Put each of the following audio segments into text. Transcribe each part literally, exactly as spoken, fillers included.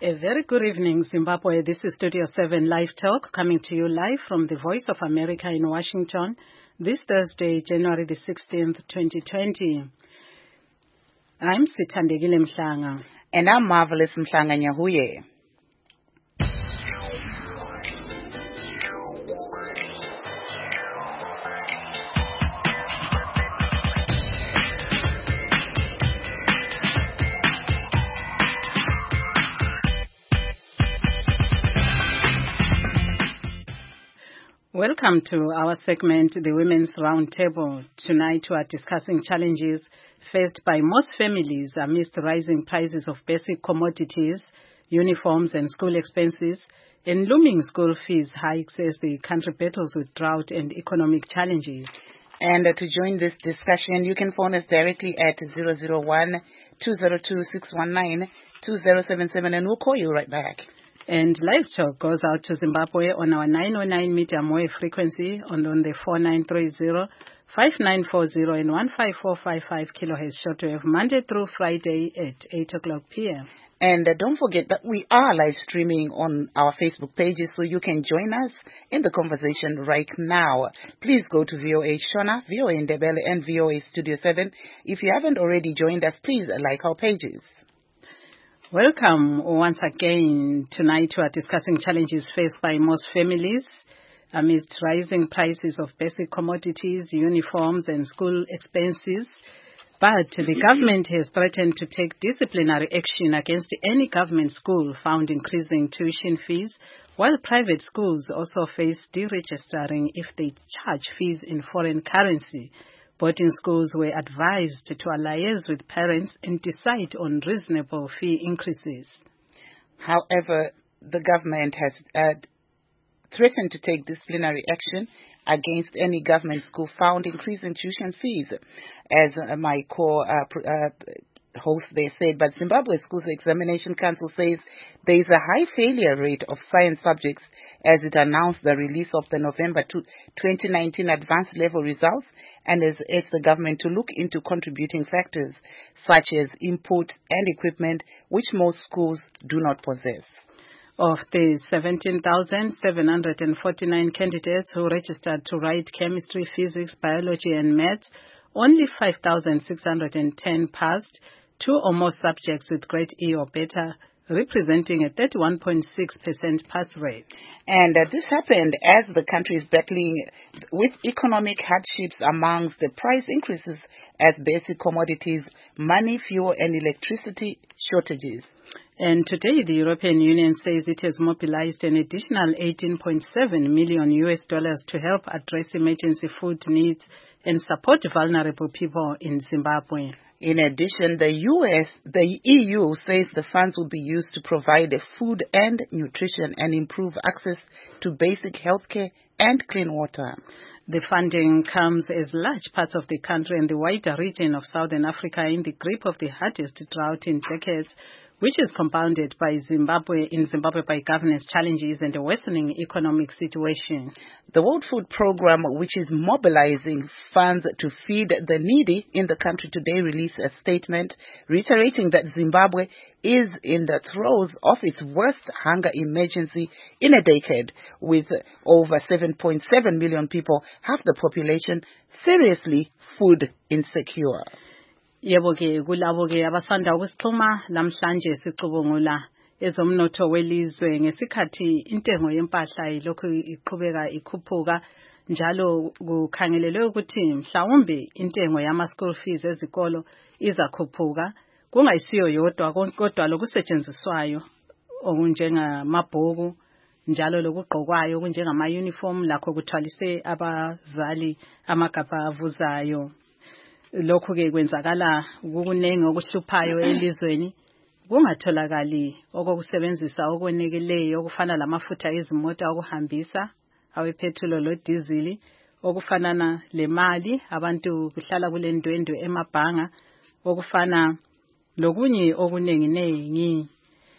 A very good evening, Zimbabwe. This is Studio seven Live Talk, coming to you live from the Voice of America in Washington, this Thursday, January the sixteenth, twenty twenty. I'm Sithandegile Mhlanga. And I'm Marvelous Mhlanga Nyahuye. Welcome to our segment, the Women's Roundtable. Tonight we are discussing challenges faced by most families amidst rising prices of basic commodities, uniforms and school expenses, and looming school fees hikes as the country battles with drought and economic challenges. And uh, to join this discussion, you can phone us directly at zero zero one, two zero two, six one nine, two zero seven seven and we'll call you right back. And Live Talk goes out to Zimbabwe on our nine oh nine medium wave frequency and on the four nine three zero, five nine four zero and one five four five five kilohertz shortwave, Monday through Friday at eight o'clock p.m. And uh, don't forget that we are live streaming on our Facebook pages, so you can join us in the conversation right now. Please go to V O A Shona, V O A Ndebele, and V O A Studio seven. If you haven't already joined us, please like our pages. Welcome once again. Tonight we are discussing challenges faced by most families amidst rising prices of basic commodities, uniforms and school expenses. But the government has threatened to take disciplinary action against any government school found increasing tuition fees, while private schools also face deregistering if they charge fees in foreign currency. Boarding schools were advised to liaise with parents and decide on reasonable fee increases. However, the government has uh, threatened to take disciplinary action against any government school found increasing tuition fees. As uh, my core uh, pr- uh, host there said, but Zimbabwe Schools Examination Council says there is a high failure rate of science subjects as it announced the release of the November twenty nineteen advanced level results and has asked the government to look into contributing factors such as input and equipment which most schools do not possess. Of the seventeen thousand seven hundred forty-nine candidates who registered to write chemistry, physics, biology and maths, only five thousand six hundred ten passed, two or more subjects with grade E or better, representing a thirty-one point six percent pass rate. And uh, this happened as the country is battling with economic hardships amongst the price increases as basic commodities, money, fuel and electricity shortages. And today the European Union says it has mobilized an additional eighteen point seven million U S dollars to help address emergency food needs and support vulnerable people in Zimbabwe. In addition, the U S, the E U says the funds will be used to provide food and nutrition and improve access to basic health care and clean water. The funding comes as large parts of the country and the wider region of Southern Africa are in the grip of the hardest drought in decades, which is compounded by Zimbabwe in Zimbabwe by governance challenges and a worsening economic situation. The World Food Programme, which is mobilizing funds to feed the needy in the country today, released a statement reiterating that Zimbabwe is in the throes of its worst hunger emergency in a decade, with over seven point seven million people, half the population, seriously food insecure. Yebo ke kulabo ke abasanda ukusixhuma lamhlanje sicubungula ezomnotho welizwe ngesikhathi intengo yempahla ilokhu iqhubeka ikhuphuka njalo kukhangelelwe ukuthi mhlawumbe intengo yama school fees ezikolo izakhuphuka kungayisiyo yodwa kodwa lokusetshenziswayo okunjengamabhuku njalo lokugqokwayo kunjengama uniform lakho kuthwalise abazali amagabha avuzayo. Lokhu ke kwenzakala kukunengi okuhluphayo elizweni kungatholakali okokusebenzisa okwenekeleyo okufana lamafutha ezimota okuhambisa awepetrol lo diesel okufanana lemali abantu kuhlala kulendwendwe emabhanga okufana lokunye okunengi nengi.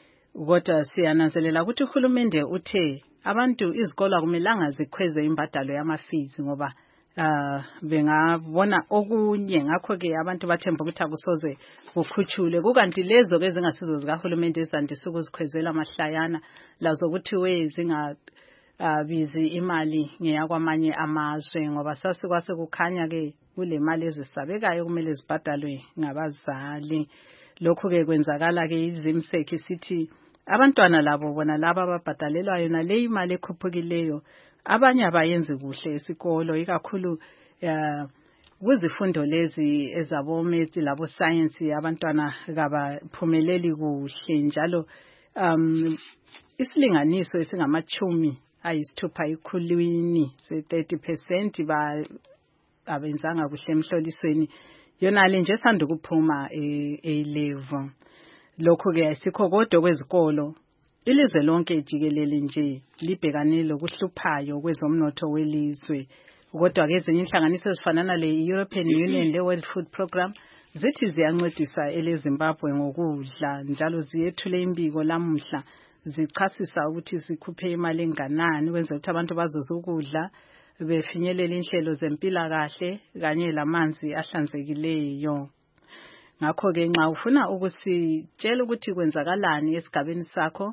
Kodwa siyananzelela ukuthi uhulumende uthe abantu izikolo akumelanga zikhweze imbadalo yamafizi ngoba uh bengabona okunye ngakho ke abantu bathemba ukuthi akusoze kukhutshule kukanti lezo ke zingasizo zikahulumende ezandisa ukuzikhwezela amahlayana lazo kuthiwe zinga uh, bizi imali ngeyakwamanye amazwe ngoba sasikwase kukhanya ke kule mali ezisabekayo kumele zibhadalwe ngabazali. Lokhu ke kwenzakala ke izimseki sithi abantwana labo bona laba ababhadalelwa yona le imali ekhuphukileyo abanye abayenzi kuhle esikolo ikakhulu uh, kuzifundo lezi ezabo maths labo science abantwana kabaphumeleli kuhle njalo um isilinganiso esingamachumi ayisithupha ikhulwini se thirty percent ba abenzanga kuhle emhlolisweni yona le nje sanda ukuphuma e level. Lokho ke asikho kodwa kwezikolo ilizwe lonke jikelele nje libhekane lokuhluphayo kwezomnotho welizwe kodwa ke ezinye inhlanganiso ezifanana le European Union le World Food Program zithi ziyancedisa ele Zimbabwe ngokudla njalo ziyethule imbiko lamuhla zichasisa ukuthi zikhuphe imali enganani kwenza ukuthi abantu bazoza ukudla befinyelela inhlelo zempilakahle kanye lamanzi ahlanzekileyo. Ngakho ke nxa ufuna ukusitshela ukuthi kwenzakalani esigabeni sakho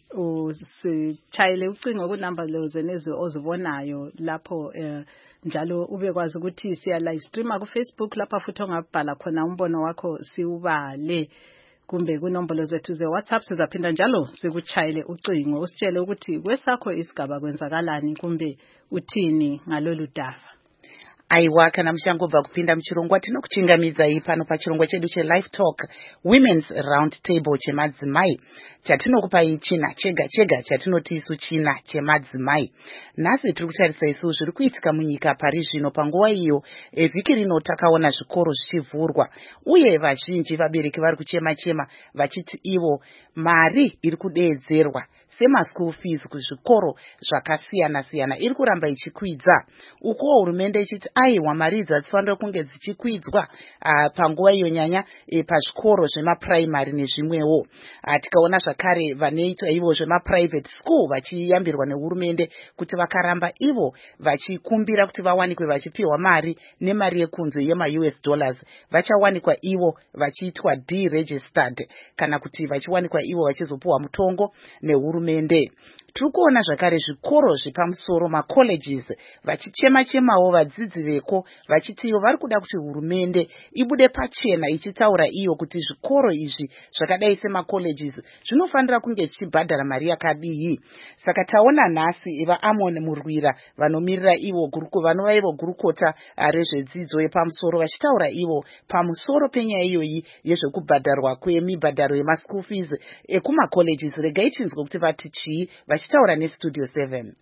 usitshayele ucingo ku number lezo nezo ozibonayo lapho uh, njalo ubekwazi ukuthi siya live streama ku Facebook lapha futhi ongabhala khona umbono wakho siubale kumbe kunombolo zethu ze WhatsApp sizaphinda njalo sikuchayele ucingo usitshele ukuthi kwesakho isigaba kwenzakalani kumbe uthini ngalolu dava. Aiwa kana mshangobva kupinda muchirongwa tinokuchingamidza iyi pano pachirongwa chedu che-Live Talk Women's Round Table chemadzimai chatinokupai china chega chega chatinoti isu china chemadzimai. Nhasi tiri kutarisa isu zviri kuitika munyika pari zvino panguva iyo vhiki rino takaona zvikoro zvichivhurwa uye vazhinji vabereki vari kuchema chema vachiti ivo mari iri kudeedzerwa sema-school fees kuzvikoro zvakasiyana siyana iri kuramba ichikwidza uko hurumende ichiti aiwa mari idzi hadzifanira kunge dzichikwidzwa uh, panguva iyo nyanya e, pazvikoro zvemapuraimari nezvimwewo. Uh, tikaona zvakare vanoitwa ivo zvemaprivate school vachiyambirwa nehurumende kuti vakaramba ivo vachikumbira kuti vawanikwe vachipiwa mari nemari yekunze yema-U S dollars vachawanikwa ivo vachiitwa deregistered kana kuti vachiwanikwa ivo vachizopuwa mutongo nehurumende. Tiri kuona zvakare zvikoro zvepamusoro macolleges vachichema chemawo vadzidzi veko vachiti ivo vari kuda kuti hurumende ibude pachena ichitaura iyo kuti zvikoro izvi zvakadai semacolleges zvinofanira kunge zvichibhadhara mari yakadii. Saka taona nhasi eva Amon Murwira vanomirira ivo vanova ivo gurukota rezvedzidzo yepamusoro vachitaura ivo pamusoro penyaya iyoyi yezvekubhadharwa kwemibhadharo yemaschool fees ekumacolleges. Regai tinzwe kuti vati chii vachitaura neStudio seven.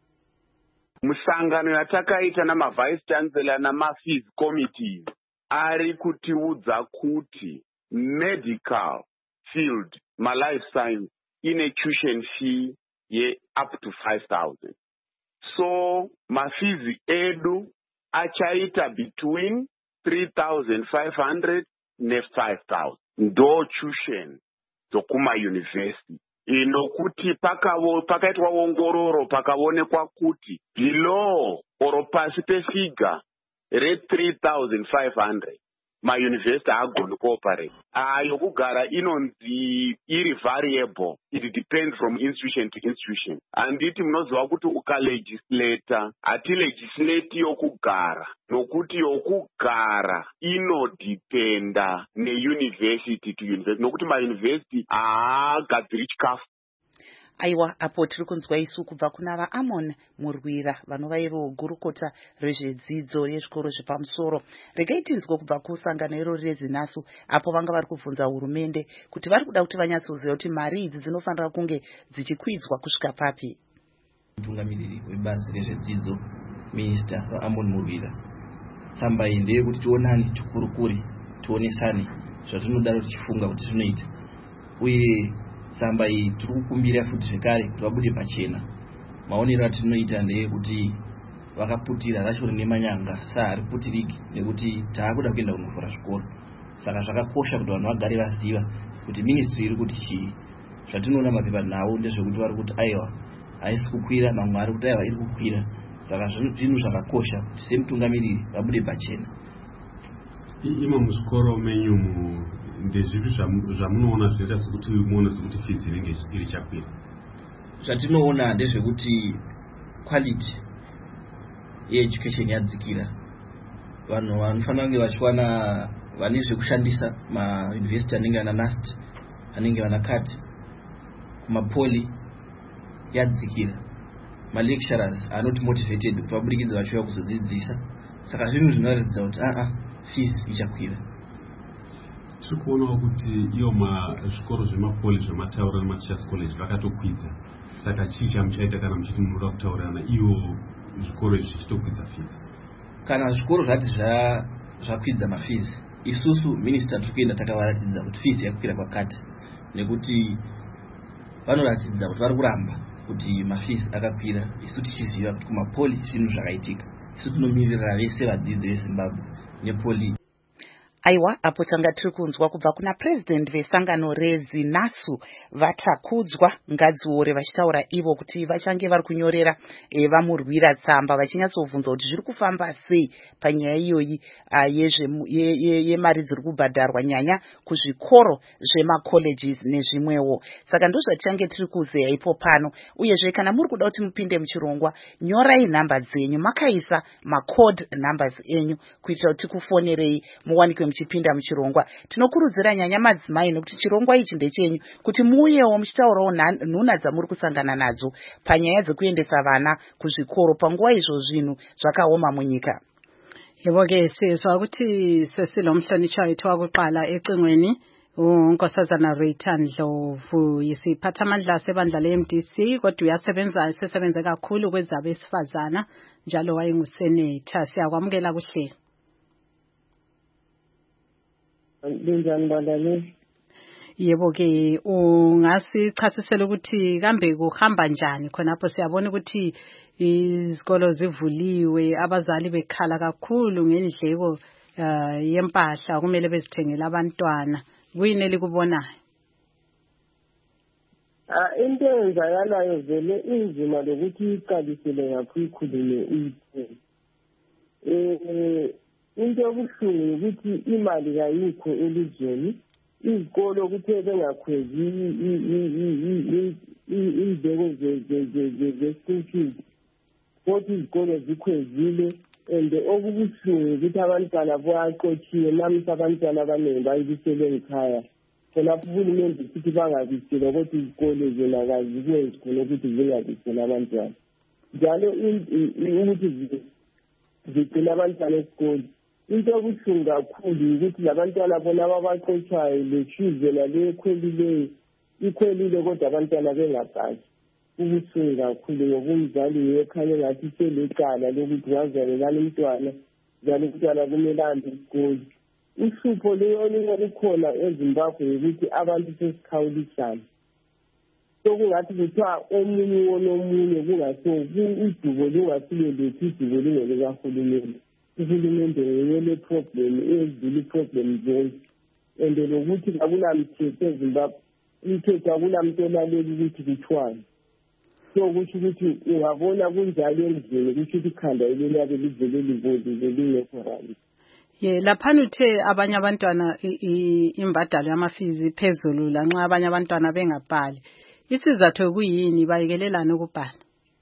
Musangano yatakaita namavice chancellor namafees committees ari kutiudza kuti medical field malife science ine tuition fee ye up to five thousand. So mafees edu achaita between three thousand five hundred ne five thousand ndo tuition dzokuma university. Inokuti pakawo pakaitwa ongororo pakaonekwa kuti below oro pasi pefiga re three thousand five hundred mauniversity agoni cooperate. Ayo kugara inonzi iri variable, it depends from institution to institution. Anditi munoziva kuti ukalegislata hati legislate yokugara nokuti yokugara inodependa neuniversity to university nokuti mauniversity haagadziri chikafu. Aiwa apo tiri kunzwa isu kubva kuna vaAmon Murwira vanova ivo gurukota rezvedzidzo yezvikoro zvepamusoro. Regai tinzwe kubva kusangano irori reZinasu apo vanga vari kubvunza hurumende kuti vari kuda kuti vanyatsoziva kuti mari idzi dzinofanira kunge dzichikwidzwa kusvika papi. Mutungamiriri webazi rezvedzidzo Minista vaAmon Murwira, tsamba iyi ndeyekuti tionane tikurukure tionesane zvatinodaro tichifunga kuti zvinoita uye tsamba iyi tiri kukumbira futi zvekare kuti vabude pachena. Maonero atinoita ndeyekuti vakaputira racho rine manyanga saariputiriki nekuti taakuda kuenda kunovhura zvikoro. Saka zvakakosha kuti vanhu vagare vaziva kuti ministry iri kuti chii. Zvatinoona mapepa nawo ndezvekuti vari kuti aiwa haisi kukwira, mamwe ari kuti aiwa iri kukwira. saka zvinhu zvakakosha kuti semutungamiriri vabude pachena. Imo muzvikoro menyu ndezvipi zvamunoona zvinoita sekuti muone sekuti fees inenge iri chakwira? Zvatinoona ndezvekuti quality yeeducation yadzikira. Vanhu vanofanira kunge vachiwana vane zvekushandisa, mauniversity anenge ana NUST anenge vana CAT, kumapoli yadzikira. Malecturers are not motivated kuti vabudikidze vachiuya kuzodzidzisa. Saka zvinhu zvinoratidza kuti a a fees ichakwira. Tiri kuonawo kuti iyo zvikoro zvemapoli zvemataura neMateachers College vakatokwidza. Saka chii chamuchaita kana muchiti munoda kutaurirana iwo zvikoro izvi zvichitokwidza fees? Kana zvikoro zvati zvakwidza mafees, isusu minister tiri kuenda takavaratidza kuti fees yakwira kwakati, nekuti vanoratidza kuti vari kuramba kuti mafees akakwira. Isu tichiziva kuti kumapoli zvinhu zvakaitika. Isu tinomirira vese vadzidzi veZimbabwe nepoli. Aiwa, apo tanga tiri kunzwa kubva kuna president vesangano reZinasu Vatakudzwa Ngadziore vachitaura ivo kuti vachange vari kunyorera e, vamurwira tsamba vachinyatsobvunza kuti zviri kufamba sei panyaya iyoyi yemari ye, ye dziri kubhadharwa nyanya kuzvikoro zvemacolleges nezvimwewo. Saka ndozvatichange tiri kuzeya ipo pano. Uyezve kana muri kuda kuti mupinde muchirongwa, nyorai nhamba dzenyu makaisa macode numbers enyu kuitira kuti tikufonerei muwanikwe muchipinda muchirongwa. Tinokurudzira nyanya madzimai nekuti chirongwa ichi ndechenyu kuti muuyewo muchitaurawo nhuna dzamuri kusangana nadzo panyaya dzekuendesa vana kuzvikoro panguva izvo zvinhu zvakaoma munyika. Yebo ke sizwa ukuthi sesilomhlonishwa wethu wakuqala ecingweni uNkosazana Rita Ndlovu yisiphathamandla sebandla le-M D C, kodwa uyasebenza sesebenze kakhulu kwezabesifazana njalo wayengusenator. Siyakwamukela kuhle. Linjani bandane? Yebo ke ungasichasisela ukuthi kambe kuhamba njani khonapho? Siyabona ukuthi izikolo zivuliwe, abazali bekhala kakhulu ngendleko yempahla kumele bezithengele abantwana. Kuyini elikubonayo? Ah, into eyenzakalayo vele inzima lokuthi iqalisele ngapho ikhulume uyithe. Eh into yokuhlungu ukuthi imali kayikho elizweni, izikolo kuthe bengakhwezi izindleko ze-school fees, kodwa izikolo zikhwezile. And okubuhlungu ukuthi abantwana bayaqotshiwe, namuhla abantwana abaningi bayibisele ngikhaya. Khonapho uhulumende sithi bangabisele kodwa izikole zona kazikwenzi khona ukuthi zingabisele abantwana. Njalo ukuthi zigcina abantwana esikole. Into yokuhlungu kakhulu ukuthi labantwana bona babaqotshayo leshizela lekhwelileyo ikhwelile kodwa abantwana bengapasi. Ubuhlungu kakhulu ngoba umzali uyekhanya ngathi selecala lokuthi wazalelana umntwana, njalo umntwana kumele ahambe esikole. Uhlupho leyo likhona eZimbabwe ukuthi abantu sesikhawulisana. Sokungathi kuthiwa omunye wonomunye kungaso udubo lungasile lethu, idubo lingelekahulumende. Uhulumende ngeyele problem ezile problem zonke. And lokuthi akunamthetho eZimbabwe, umthetho akunamuntu olalela ukuthi kuthiwani. So kusho ukuthi ungabona kunjalo endlini kusho ukuthi ikhanda eliyabe livele libozi lingekho right. Ye laphana uthe abanye abantwana imbadalo yamafizi phezulu lanxa abanye abantwana bengabhali. Isizathu kuyini bayekelelana ukubhala?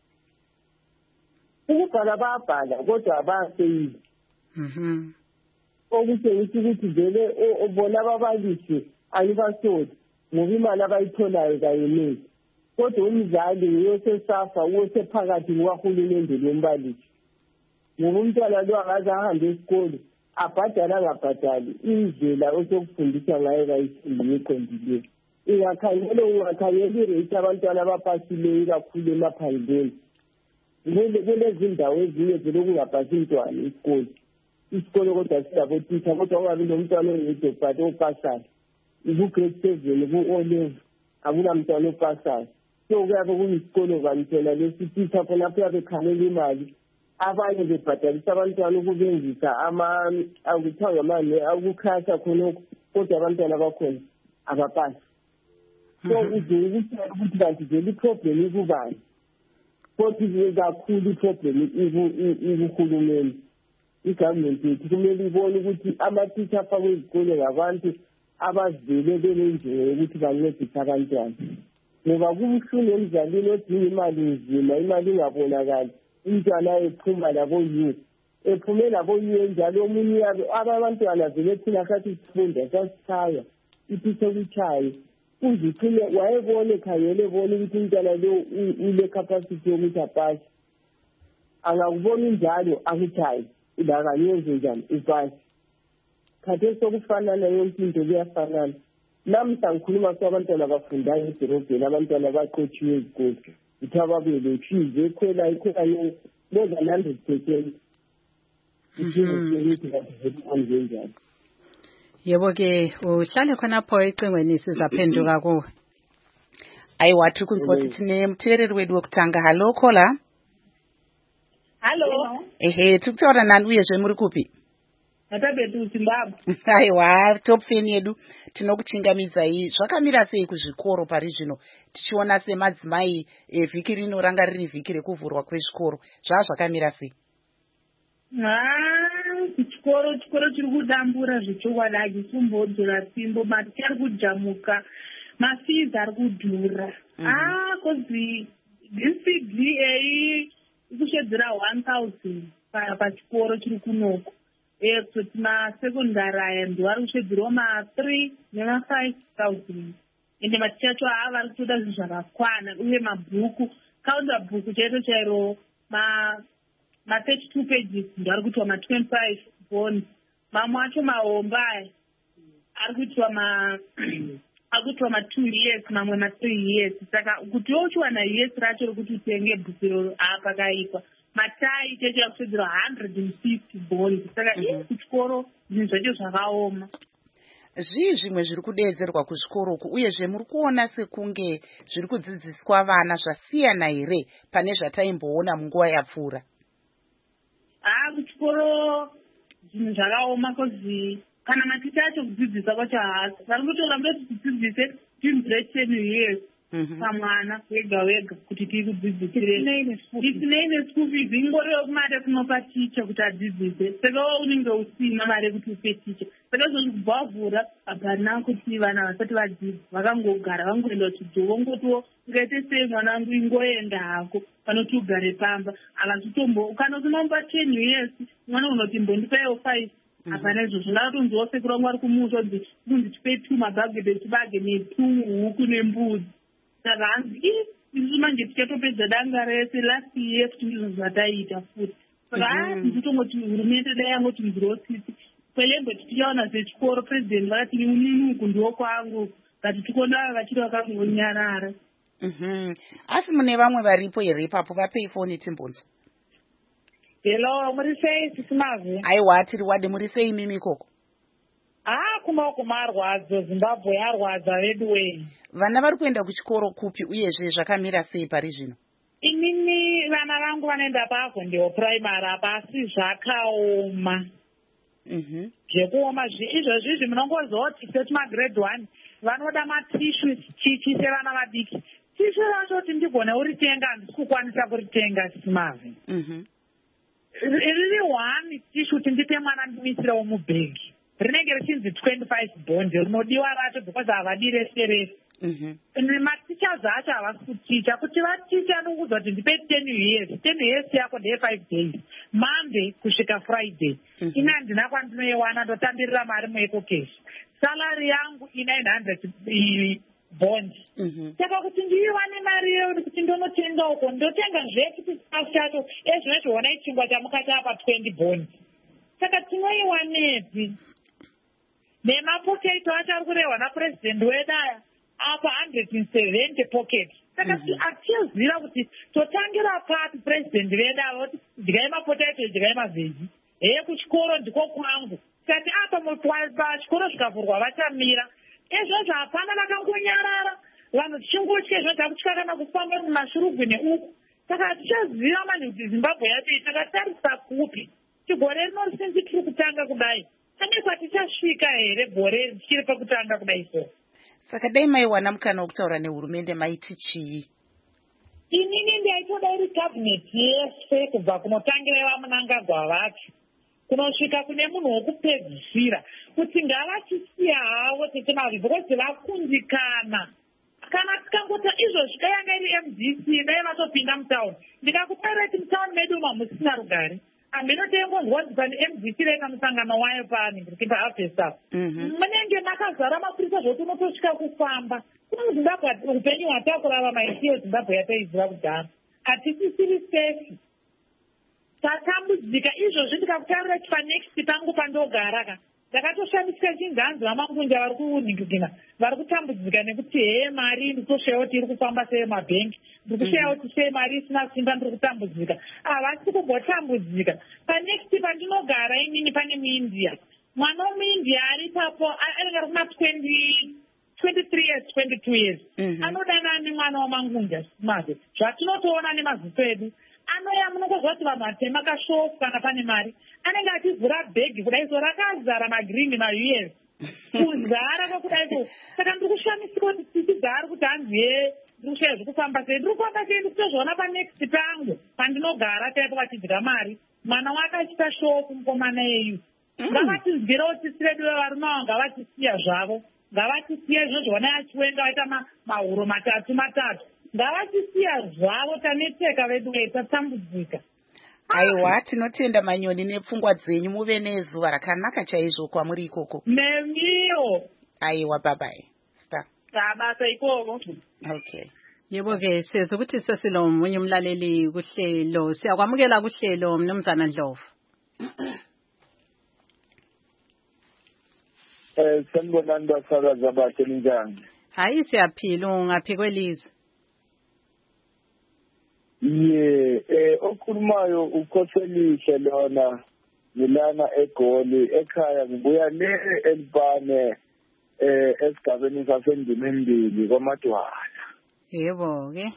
Ukubhala bayabhala kodwa abaseyizi. Mhm. Okutshengisa ukuthi vele bona ababalisi ayibasodi ngoba imali abayitholayo kayeneli. Kodwa umzali uyosesafa uyosephakathi kwahulumende lombalisi. Ngoba umntwana lo angaze ahambe esikole abhadala angabhadali, indlela osokufundisa ngayo kayisiyo eqondileyo. Ingakhangela ungakhangela irate abantwana abapasileyo kakhulu emaphandleni. Kulezindawo ezinye vele kungapasi umntwana isikole. Isikole kodwa silabotitha kodwa ungabi nomntwana oyedwa but opasayo. Iku-grade seven, ku-O level, akulamntwana opasayo. So kuyabe kuyisikolo bantwana lesititha khonapho yabe khalela imali. Abanye bebhadalisa abantwana ukubenzisa ama akuthiwa ngamane akukhasa khonokho kodwa abantwana bakhona abapasi. So uze ukuthi ukuthi kanti vele iproblem ikubani. futhi kakhulu iproblem ikuhulumeni igovernment yethu kumele ibone ukuthi ama-teacher afakwe izikole ngabantu abazivele benenjongo yokuthi bancedise abantwana ngoba kubuhlungu emzalini odinga imali nzima imali ingabonakali umntwana ephuma labo-u ephume labo-u enjalo omunye yabo abantwana vele thina sathi sifunda sasichaya ithisha kuchaye uze ucine wayebone khangele ebone ukuthi umntwana lo ule capacity yokuthi apase angakubona njalo akuchaye udakanyenze njani upase khathesi sokufanana yonke into kuyafanana namhla ngikhuluma kwabantwana abafundayo edorobheni abantwana abaqotshiwe ezikole ukuthi ababele fize ekhwela ekhwela more than hundred percent njalo. Yebo ke uhlale khonapho ecingweni sizaphenduka kuwe. Ayiwa tiri kunzwa kuti tine muteereri wedu wekutanga. Halo Khola. Halo. Ehe, tiri kutaura nani uyezve muri kupi? Atabetu Zimbabwe. Aiwa, top fan yedu tinokuchingamidzai. Zvakamira sei kuzvikoro pari zvino tichiona semadzimai vhiki rino ranga riri vhiki rekuvhurwa kwezvikoro zvaa zvakamira sei? Ah, chikoro chikoro chiri kudambura zvichokwadi hachisimbodzora tsimbo mati ari kujamuka mafizi ari kudhura. Ah, kozi D C D A ikushedzera one thousand pachikoro chiri kunoko. Eh, kuti masekondari aya ndo ari kushedzerwa ma-three nema-five thousand. Ende maticha acho ava vari kutoda zvinhu zvakakwana uye mabhuku kaunda bhuku chaito chairo ma ma-thirty-two pages ndo ari kuitwa ma-twenty-five bond. Mamwe acho mahomba aya ari kuitwa ma ari kuitwa ma-two years mamwe ma-three years. Saka kuti wochiwana years racho rokuti utenge bhuku iroro apa kaikwa matai cheche yakushedzera one hundred fifty bond. Saka kuchikoro zvinhu zvacho zvakaoma. Zvii zvimwe zviri kudeedzerwa kuzvikoro uku uyezve muri kuona sekunge zviri kudzidziswa vana zvasiyana here pane zvataimboona munguva yapfuura? Ah, kuchikoro zvinhu zvakaoma kozi kana maticha acho kudzidzisa kwacho haasi vari kutoramba kuti tidzidzise ten years pamwana wega wega kuti tiri kudzidzisire isinei neschool fees ingoriwo mari kunopa ticha kuti adzidzise saka unenge usina mari yekuti upe ticha saka izvozvo kubva wavhura hapana kuti vana vasati vadzidza vakangogara vangoenda kuchidzo vongotiwo ngaite sei mwana wangu ingoenda hako panoti ugare pamba akatitombo kana unomupa ten years mwana unoti mbondipaiwo five hapana izvozvo ndakatonziwo sekuru wangu ari kumusha kuti kunzi tipei two mabhagede echibage netwo huku nembudzi. Saka hanzi isu manje tichatopedza danga rese last year kuti ndizvo zvataita futi. Saka haa nditongoti hurumende dai yangoti nzirosisi kwelembe tichaona sechikoro president vakati ninunuku ndiwo kwangu ngati tikona vachiri vakangonyarara. Asi mune vamwe varipo here ipapo vapei foni timbonzo. Hello, muri sei sisi Mavhe? Aiwa tiri wade muri sei mimi ikoko? Ah, kumaoko marwadzo Zimbabwe yarwadza vedu wei. Vana vari kuenda kuchikoro kupi uyezve zvakamira sei pari zvino? Inini vana vangu vanoenda pako ndiwo primary apa asi zvakaoma. Mhm. Zvekuoma izvozvi izvi munongozoti seti magrade one vanoda matishu chichi sevana vadiki. Tishu rachoti ndigone uritenga handisi kukwanisa kuritenga sisi Mavhe. Mhm. Riri one tishu kuti ndipe mwana ndimisirawo mubhegi. Rinenge richinzi twenty-five bond rinodiwa racho because havadi rese rese. Matichas acho havasi kuticha kuti vaticha anokuudza kuti ndipe ten years ten years yako ndeye five days Monday kusvika Friday. Ina handina kwandinoiwana ndotambirira mari mueco cash. Salary yangu nine hundred bond. Saka kuti ndiiwane mari yedu kuti ndonotenga uko ndotenga zvekuti chikafu chacho ezvinozviona ichingwa chamukati apa twenty bond. Saka tinoiwanepi? Nemapotato acho ari kurehwa napurezidendi wedu aya apa one hundred seventy pocket. Saka atiziva kuti totangira papi purezidendi vedu ava kuti dyigai mapotato dyigai mavheji heye kuchikoro ndiko kwangu. Kati apa pachikoro zvikavhurwa vachamira ezvozvo hapana vakangonyarara vanhu tichingotya izvo takutya kana kufamba mumashurugwi neuku. Saka hatichaziva mani kuti Zimbabwe yacho takatarisa kupi chigore rinosinzi tiri kutanga kudai ane kwatichasvika here gore tichiri pakutanga kudai so. Saka dai maiwana mukana wokutaura nehurumende maiti chii? inini ndaitoda iri kabineti yese kubva kunotangira vamunangagwa vacho kunosvika kune munhu wokupedzisira kuti ngavachisiya havo tetemari because vakundikana kana tikangota izvozvi kayanga iri M D C dai vatopinda mutauni ndikakupairati mutauni medu uma musina rugare handinotengonzwa kuti pane M D C rena musangano wayo paaningiriki paafesa munenge makazara mapurisa zvokuti unotosvika kufamba kuno zimbabwe upenyu hwatakurarama isiyo zimbabwe yataiziva kudhara hatisisiri safe tatambudzika izvozvi ndikakutarira kuti panext pangu pandogara ka ndakatoshandisika chinganzi vamangunja vari kunhingikina vari kutambudzika nekuti hee mari nditoshayiwa kuti iri kufamba semabhengi ndiri kushayiwa kuti sei mari isina simba ndiri kutambudzika havasi kumbotambudzika panext pandinogara inini pane muindia mwana womuindia ari papo anenge ari kuma twenty-three years twenty-two years anodana nemwana wamangunja maze zvatinotoona nemaziso edu anoya munokozva kuti vanhu vatema kashofu kana pane mari anenge achivhura bhegi kudaiso rakazara magrini ma-U S kuzara kwakudaiso saka ndiri kushamisika kuti tichigari kuti hanzi ye ndiri kushaya zvekufamba sei ndiri kufamba sei ndiri kutozviona panext pangu pandinogara chaipo vachidya mari mwana wake achita shofu mukomana yeyu ngavatizwirawo tisiredu vevarume avo ngavatisiya zvavo ngavatisiya izvozvo vanai achiwenga vaita mahuro matatu matatu ngavatisiya zvavo tanetseka vedu ei tatambudzika. Aiwa, tinotenda Manyoni nepfungwa dzenyu, muve nezuva rakanaka chaizvo kwamuri ikoko. Nemiwo. Aiwa, babai. Sta. Tabasa ikoko. Okay. Yebo ke sezwe ukuthi sesilo munye umlaleli kuhlelo. Siyakwamukela kuhlelo Mnumzana Ndlovu. Eh sanibonani basakazi abahle njani? Hayi siyaphila ungaphi kwelizwe? Ye eh okhulumayo ukhoselihle lona ngilana eGoli ekhaya ngibuya le elibane eh esigabeni sasendimembili kwaMadwala. Yebo ke.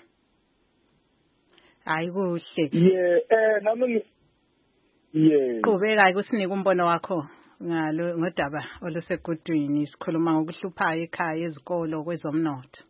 Hayi kuhle. Ye eh nami ye qhubeka kusinika umbono wakho ngalo ngodaba olusegudwini sikhuluma ngokuhluphayo ekhaya ezikolo kwezomnotho.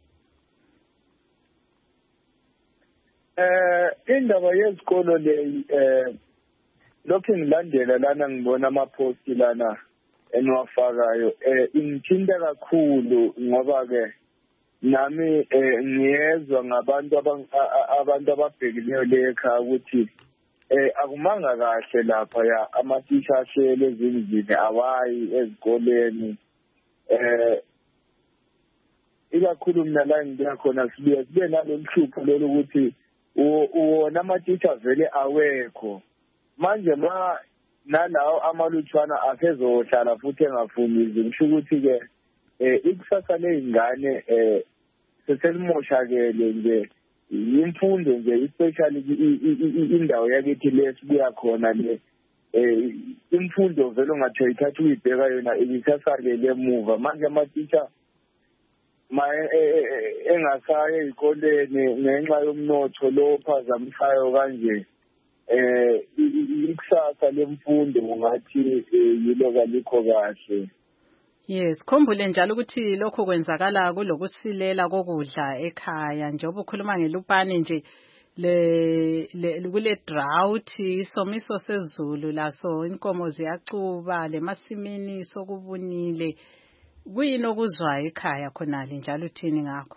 Eh indaba yezikolo le eh lokho ngilandela lana ngibona ama-post lana enwafakayo eh ingithinta kakhulu ngoba ke nami eh ngiyezwa ngabantu abantu ababhekileyo lekhaya ukuthi eh akumanga kahle lapha ya amathisha ahlele ezindlini awayi ezikoleni eh ikakhulu mina la ngibuya khona sibuye sibe nalolu hlupho lolu ukuthi uwona amathisha vele awekho manje ma nalawo amalutshwana asezohlala futhi engafumizi ngisho ukuthi ke eh ikusasa lezingane eh seselimoshakele nje imfundo nje especially indawo yakithi lesibuya khona le eh imfundo vele ungathi ithatha uyibheka yona ibisasakele emuva manje amathisha ma engasaya ezikoleni ngenxa yomnotho lo phazamisayo kanje eh ikusasa lemfundo ngathi yilo kalikho kahle. Yes, khumbule njalo ukuthi lokho kwenzakala kulokusilela kokudla ekhaya njengoba ukhuluma ngelupane nje le kule drought isomiso sezulu laso inkomo ziyacuba lemasimini sokubunile kuyini okuzwayo ekhaya khonale njalo uthini ngakho?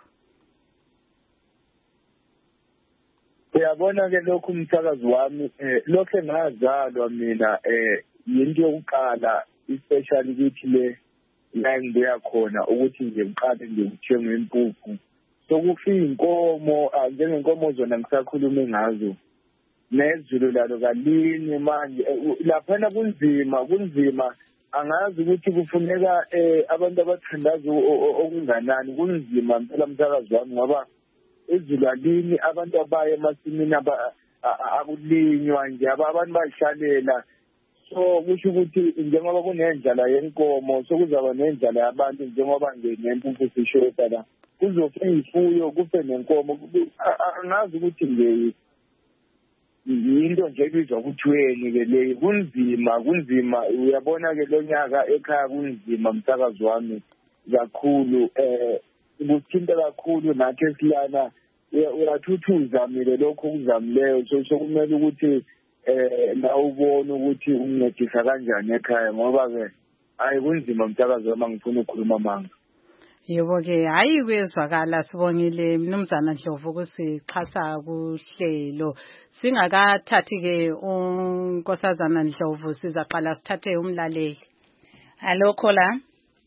Uyabona ke lokhu umsakazi wami eh lokho engazalwa mina eh into yokuqala especially kithi le la ngibuya khona ukuthi nje ngiqale nje ngithenga impuphu sokufika inkomo njengenkomo zona ngisakhuluma ngazo nezulu lalo kalini manje lapha kunzima kunzima angazi ukuthi kufuneka abantu abathandaza okunganani kunzima impela umsakazi wami ngoba izulu alini abantu abaye emasimini akulinywa nje abantu bayihlalela so kusho ukuthi njengoba kunendlela yenkomo sokuzaba nendlela yabantu njengoba nje nempuphu sishoda la kuzofika ifuyo kufe nenkomo angazi ukuthi nje into nje ebizwa kuthweni ke le kunzima kunzima uyabona ke lo nyaka ekhaya kunzima umsakazi wami kakhulu eh ukuthinta kakhulu nathi esilana uyathuthi uzamile lokho okuzamileyo so sokumele ukuthi eh la ubone ukuthi uncedisa kanjani ekhaya ngoba ke hayi kunzima mtakazi wami ngifuna ukukhuluma manga. Yebo ke hayi kwezwakala sibongile mnumzana Ndlovu kusixhasa kuhlelo singakathathi ke unkosazana Ndlovu sizaqala sithathe umlaleli. Hello caller.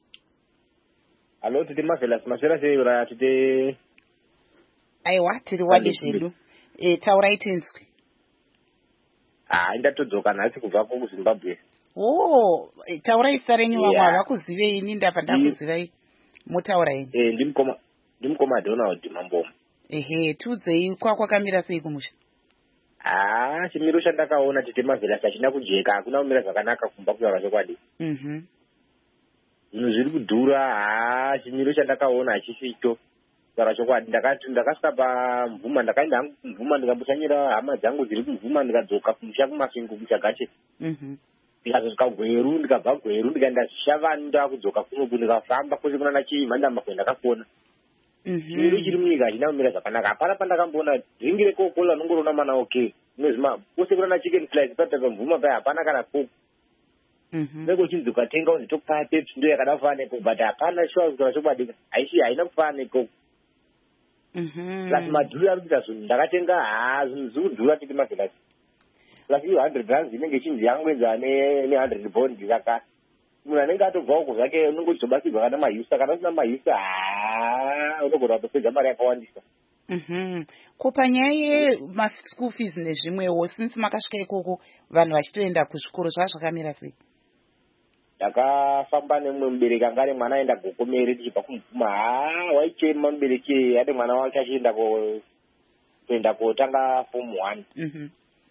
Hello titi Mavela simashela seyura titi. Aiwa tiri wadishelu eh taura itinzwi. Ah ndatodzoka nhasi kubva ku Zimbabwe. Oh taura isarenyu vamwe havakuzive ini ndabva ndakuzivai mutaura ini. Eh ndimukoma ndimukoma Donald Mambomo. Ehe tudzei kwakwakamira sei kumusha. Ah chimiro chandakaona titi Mavela sachina kujeka hakuna kumira zvakanaka kumba kutaura chokwadi. Mhm. Zvinhu zviri kudhura ha chimiro chandakaona hachisito kutaura chokwadi ndakati ndakasvika paMvuma ndakaenda hangu kuMvuma ndikamushanyira hama dzangu dziri kuMvuma ndikadzoka kumusha kumasingo kuchagache. Mhm. Ndikazosvika Gweru ndikabva Gweru ndikaenda Shavani ndakudzoka kunoku ndikafamba kwese kuna nachima ndambakwe ndakafona. Chimiro chiri munyika hachina kumira zvakanaka hapana pandakamboona dhingi rekokola nongorona mana okay nezvima kwese kuna nachicken flies pataka Mvuma paya hapana kana koko. Mhm. Nego chinzi ukatenga unzi tokupa Pepsi ndo yakada kufana neko but hapana sure kuti chobadika aishi haina kufana neko. Mhm. Plus madhuri ari kuita zvinhu ndakatenga ha zvinhu zviri kudhura titi Mavela. Plus iyo hundred rands inenge chinzi yangoenza ne ne hundred bond saka munhu anenge atobvawo kuzvake unenge uchizobatsirwa kana mahusa kana usina mahusa ha unogona kutopedza mari yakawandisa. Mhm. Ko panyaya yemaschool fees nezvimwewo since makasvika ikoko vanhu vachitoenda kuzvikoro zvazvakamira sei? Ndakafamba nemumwe mubereki anga ane mwana aenda gokomere tichibva kuMvuma ha waichema mubereki ane mwana wake achienda kuenda kotanga form one. Mhm.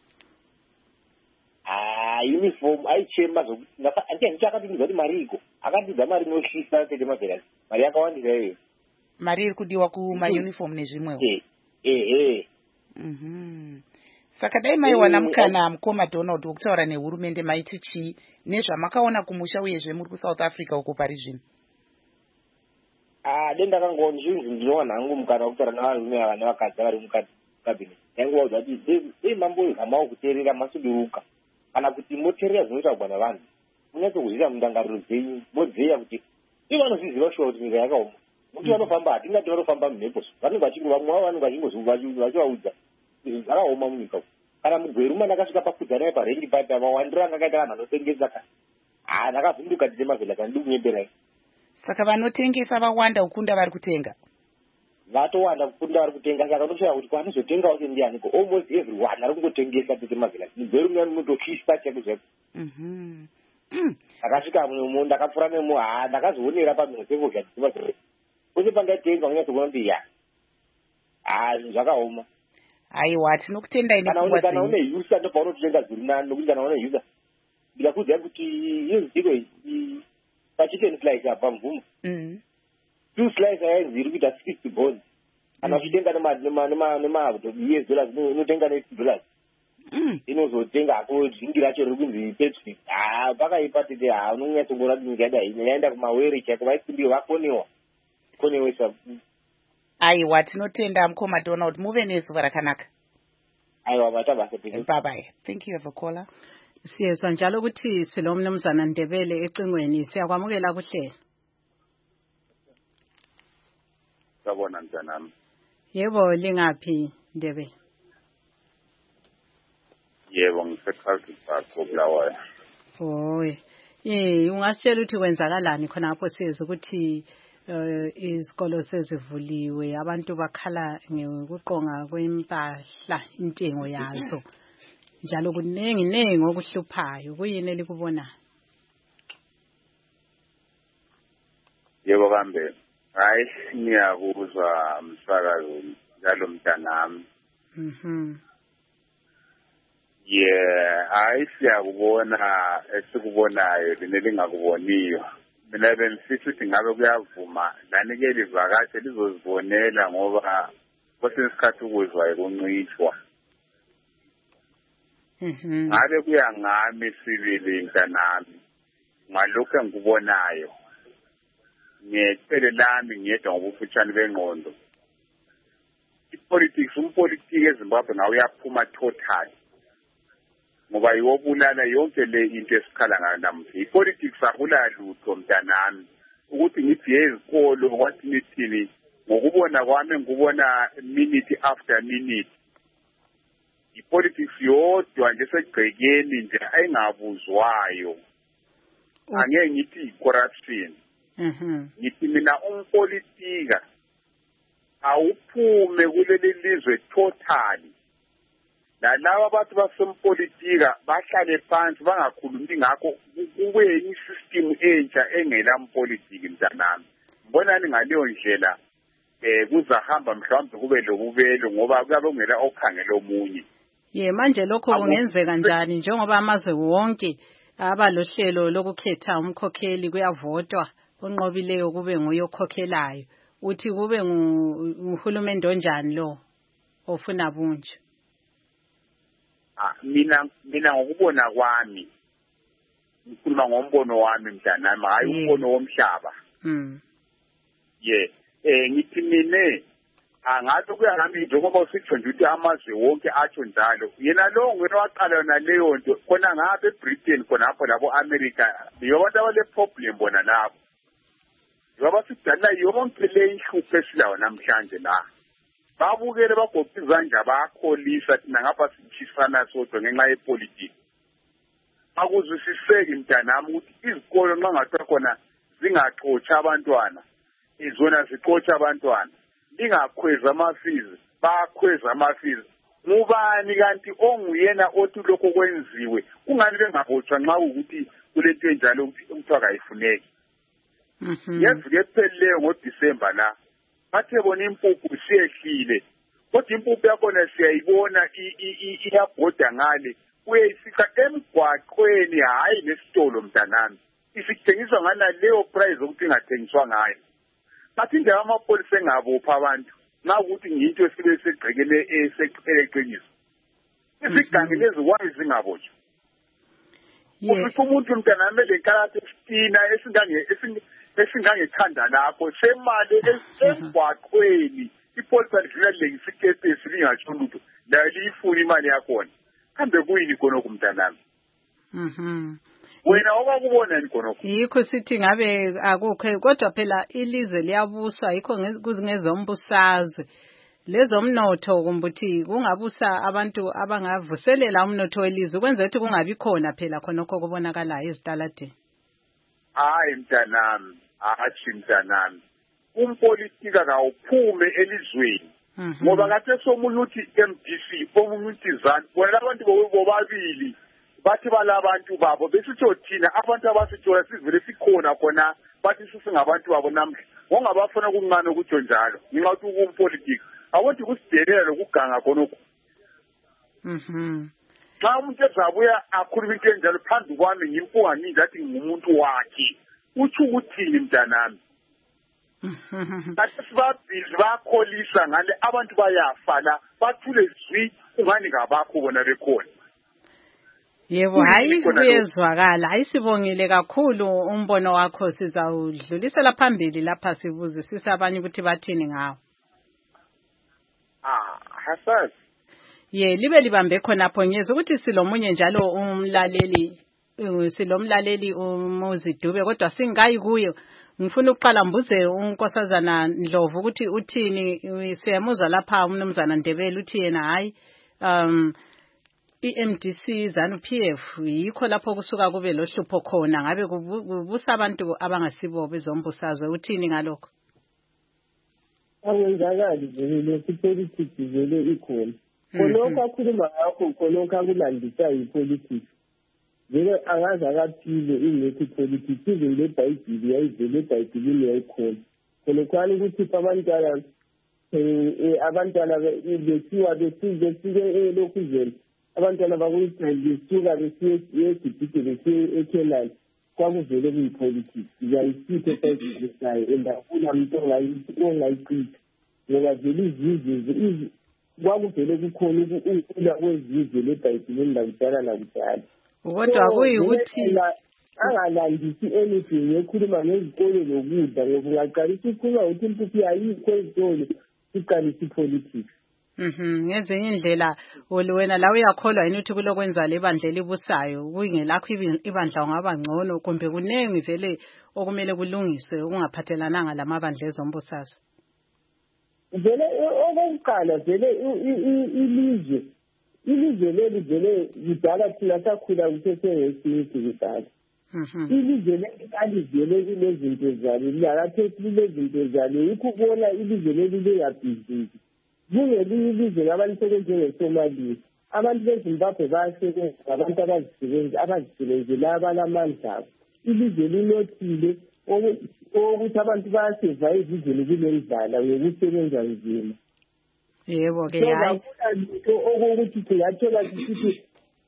Ah uniform aichema zvokuti ndicha akatindidza kuti mari iko akatidza mari inoshisa tete Mavela mari yakawandisa iyoyo. Mari iri kudiwa kumauniform nezvimwewo. Eh eh eh. Mhm. Saka dai maiwana mukana mukoma Donald wokutaura nehurumende maiti chii nezvamakaona kumusha uyezve muri kuSouth Africa uko pari zvino? Ah denda kangoona zvinhu ndinowana hangu mukana wokutaura navarume ava nevakadzi vari mukabineti. Yanguva kuti dei mambohamawo kuteerera masuduruka kana kuti moteerera zvinotaurwa navanhu munyatso kuziva mundangariro dzenyu mobveya kuti ivo vanozviziva shuwa kuti nyika yakaoma. Kuti vanofamba hatingati vanofamba mumhepo vanenge vachingo vamwe vavo vanenge vachivaudza izvi zvakaoma munyika kana muGweru mandakasvika pakudza naye parengi pata mawandiro anga akaita vanhu vanotengesa ka ha ndakavhunduka tite Mavela kana ndiri kunyemberai. Saka vanotengesa vawanda kukunda vari kutenga? Vatowanda kukunda vari kutenga saka unosvika kuti kwanozotengawo sendianiko almost everyone ari kungotengesa tite Mavela muGweru muyani munotokisa chako zvako. Mhm. Ndakasvika mumo ndakapfuura nemo ha ndakazionera pamhepo zva tite Mavela kwese pandaitenga unyatsogona kuti ya ha zvinhu zvakaoma. Aiwa tinokutendai nepfungwa kana une yusa ndo paunotenga zviri nani nokuti kana une yusa ndikakuziva kuti iyo nziro iyi pachicken flies apa Mvuma two slice yainzi iri kuita sixty bond kana uchitenga nema-U S dollars unotenga ne-eighty dollars inozotenga hako dhingi racho riri kunzi Pepsi ha pakaipa tete ha unonyatsogona kuti nyika yada ine yaenda kumawere chaiko vaisimbiro vakonewa konewesa. Aiwa tinotenda mukoma Donald muve nezuva rakanaka. Aiwa bata basa tete. Bye bye. Thank you for caller. Siyezwa njalo ukuthi silo mnumzana Ndebele ecingweni siyakwamukela kuhle. Sabona mntanami. Yebo lingaphi Ndebele? Yebo ngisekhasi sakho Bulawayo. Oy. Eh ungasitshela ukuthi kwenzakalani khona lapho siyezwa ukuthi Uh, izikolo sezivuliwe abantu bakhala ngekuqonga kwempahla intengo yazo njalo kuningi ningi okuhluphayo kuyini elikubona? Yebo kambe hayi ngiyakuzwa umsakazo njalo mntanami. Mhm. Yeah hayi siyakubona esikubonayo linelingakuboniyo. Mina benisithi ukuthi ngabe kuyavuma lani-ke livakashe lizozibonela ngoba kwesinye isikhathi ukuzwa kuncishwa. Ngabe kuya ngami sibili mntanami ngalokhu engikubonayo ngecele lami ngiyedwa ngobufutshane bengqondo politics umpolitiki eZimbabwe ngawe uyaphuma total ngoba yobulala yonke le into esikhala ngayo namuhla ipolitics akula lutho mntanami ukuthi ngithi ezikolo kwathi nithini ngokubona kwami ngubona minute after minute ipolitics yodwa nje segcekeni nje ayingabuzwayo angeke ngithi corruption mhm ngithi mina umpolitika awuphume kuleli lizwe totally nalabo abantu basempolitika bahlale phansi bangakhulumi ngakho kube isystem entsha engela mpolitiki mntanami mbonani ngaleyo ndlela eh kuzahamba mhlawumbe kube lokubelo ngoba kuyabe kungela okhangela omunye ye manje lokho kungenzeka kanjani njengoba amazwe wonke abalohlelo lokukhetha umkhokheli kuyavotwa onqobileyo kube nguye okhokhelayo uthi kube nguhulumende onjani lo ofuna bunje ah mina mina ngokubona kwami ngikhuluma ngombono wami mntanami hayi umbono womhlaba mm ye eh ngithi mina angathi kuyahamba njengoba usitsho nje ukuthi amazwe wonke atsho njalo yena lo ngwena waqala na leyo nto khona ngabe eBritain khonapho labo America yobantu abale problem bona lapho ngoba sidala yonke le ihlupho esilayo namhlanje la babukele bagopha izandla bakholisa thina ngapha sichisana sodwa ngenxa yepolitiki akuzwisiseki mntanami ukuthi izikolo nxa ngathiwa khona zingaxotsha abantwana izona ziqotsha abantwana lingakhweza amafizi bakhweza amafizi ngubani kanti onguyena othi lokho kwenziwe kungani bengabotshwa nxa ukuthi kulento enjalo ukuthiwa kayifuneki yevuke epheleleyo ngoDisemba la bathe bona impuphu siyehlile kodwa impuphu yakhona siyayibona iyabhoda ngale uyayifika emgwaqweni hayi nesitolo mntanami isithengiswa ngana leyo price ukuthi ingathengiswa ngayo bathi indawo amapolisa engabopha abantu ngakuthi ngiyinto esibe segqekele eseqiniso isigangi lezi kwazi zingabotshwa ufica umuntu mntanami lenkalathe esitina esingange esingangekhanda lakho semali emgwaqweni ipolisa lidlula leyisikepesi lingatsho lutho layo liyifuna imali yakhona kambe kuyini khonokho mntanami mhm wena okakubona ni khonokho yikho sithi ngabe akukho kodwa phela ilizwe liyabuswa yikho kuzingezombusazwe lezomnotho kumbuthi kungabusa abantu abangavuselela umnotho welizwe kwenza ukuthi kungabi khona phela khonokho kubonakalayo ezitaladeni hayi mntanami athi mntanami umpolitika kawuphume elizweni ngoba kade somunye uthi M D C omunye uthi ZANU bona abantu bobabili bathi balabantu babo besitho thina abantu abasithola sivele sikhona khona bathi sisingabantu babo namhla ngongabafuna ukuncane ukuthi njalo nginxa ukuthi umpolitika awuthi kusidelela lokuganga khonokho mhm xa umuntu ezabuya akhuluma into enjalo phambi kwami ngimpunga ngizathi ngumuntu wakhe uthi ukuthini mntanami bathi sibabhizi bakholisa ngale abantu bayafa la bathule zwi ungani ngabakho bona bekhona yebo hayi kuyezwakala ayisibongile kakhulu umbono wakho sizawudlulisela phambili lapha sibuze sisabanye ukuthi bathini ngawo ah hasazi ye libe libambe khonapho ngiyeza ukuthi silomunye njalo umlaleli silomlaleli uMuzidube kodwa singayi kuyo ngifuna ukuqala mbuze unkosazana Ndlovu ukuthi uthini siyamuzwa lapha umnumzana Ndebele uthi yena hayi um iM D C ZANU P F yikho lapho kusuka kube lohlupho khona ngabe kubusa abantu abangasibo bezombusazwe uthini ngalokho angenzakali vele ipolitics vele ikhona khonokho akhuluma ngakho khonokho akulandisa ipolitics vele angazi akaphile ingekho ipolitics ize le Bhayibhili yayivele eBhayibhilini yayikhona khonokhani ukuthi abantwana abantwana bethiwa besike elokhuzeni abantwana bakuyisraeli besuka besiye eGibhithe besiye eKenani kwakuvele kuyipolitics yayisithe esayisayo endafuna umuntu ongayichitha ngoba vele izizwe kwakuvele kukhona ukula kwezizwe leBhayibhilini lakudala lakudala kodwa kuyikuthi angalandisi anything ekhuluma ngezikole lokudla ngoba ungaqalisa ukukhuluma ukuthi impuphu ayikho ezitolo siqalisa ipolitics Mhm ngezinye indlela wena la uyakholwa yini ukuthi kulokwenza lebandla libusayo kuyingelakho ibandla ungaba ngcono kumbe kunengi vele okumele kulungiswe okungaphathelananga lamabandla ezombusazwe. Vele okokuqala vele ilizwe ilizwe leli vele lidala thina sakhula kuthethe ngesintu kudala. Ilizwe leli alivele kulezinto zalo liyakathethi kulezinto zalo yikho kubona ilizwe leli liyabhizinisi. Kungelinye ilizwe labantu njengeSomalia abantu beZimbabwe bayasebenza abantu abazisebenza abazisebenzela abalamandla ilizwe linothile ukuthi abantu bayasurvive izweni kulendlala yokusebenza nzima. Yebo ke hayi okokuthi singathola sithi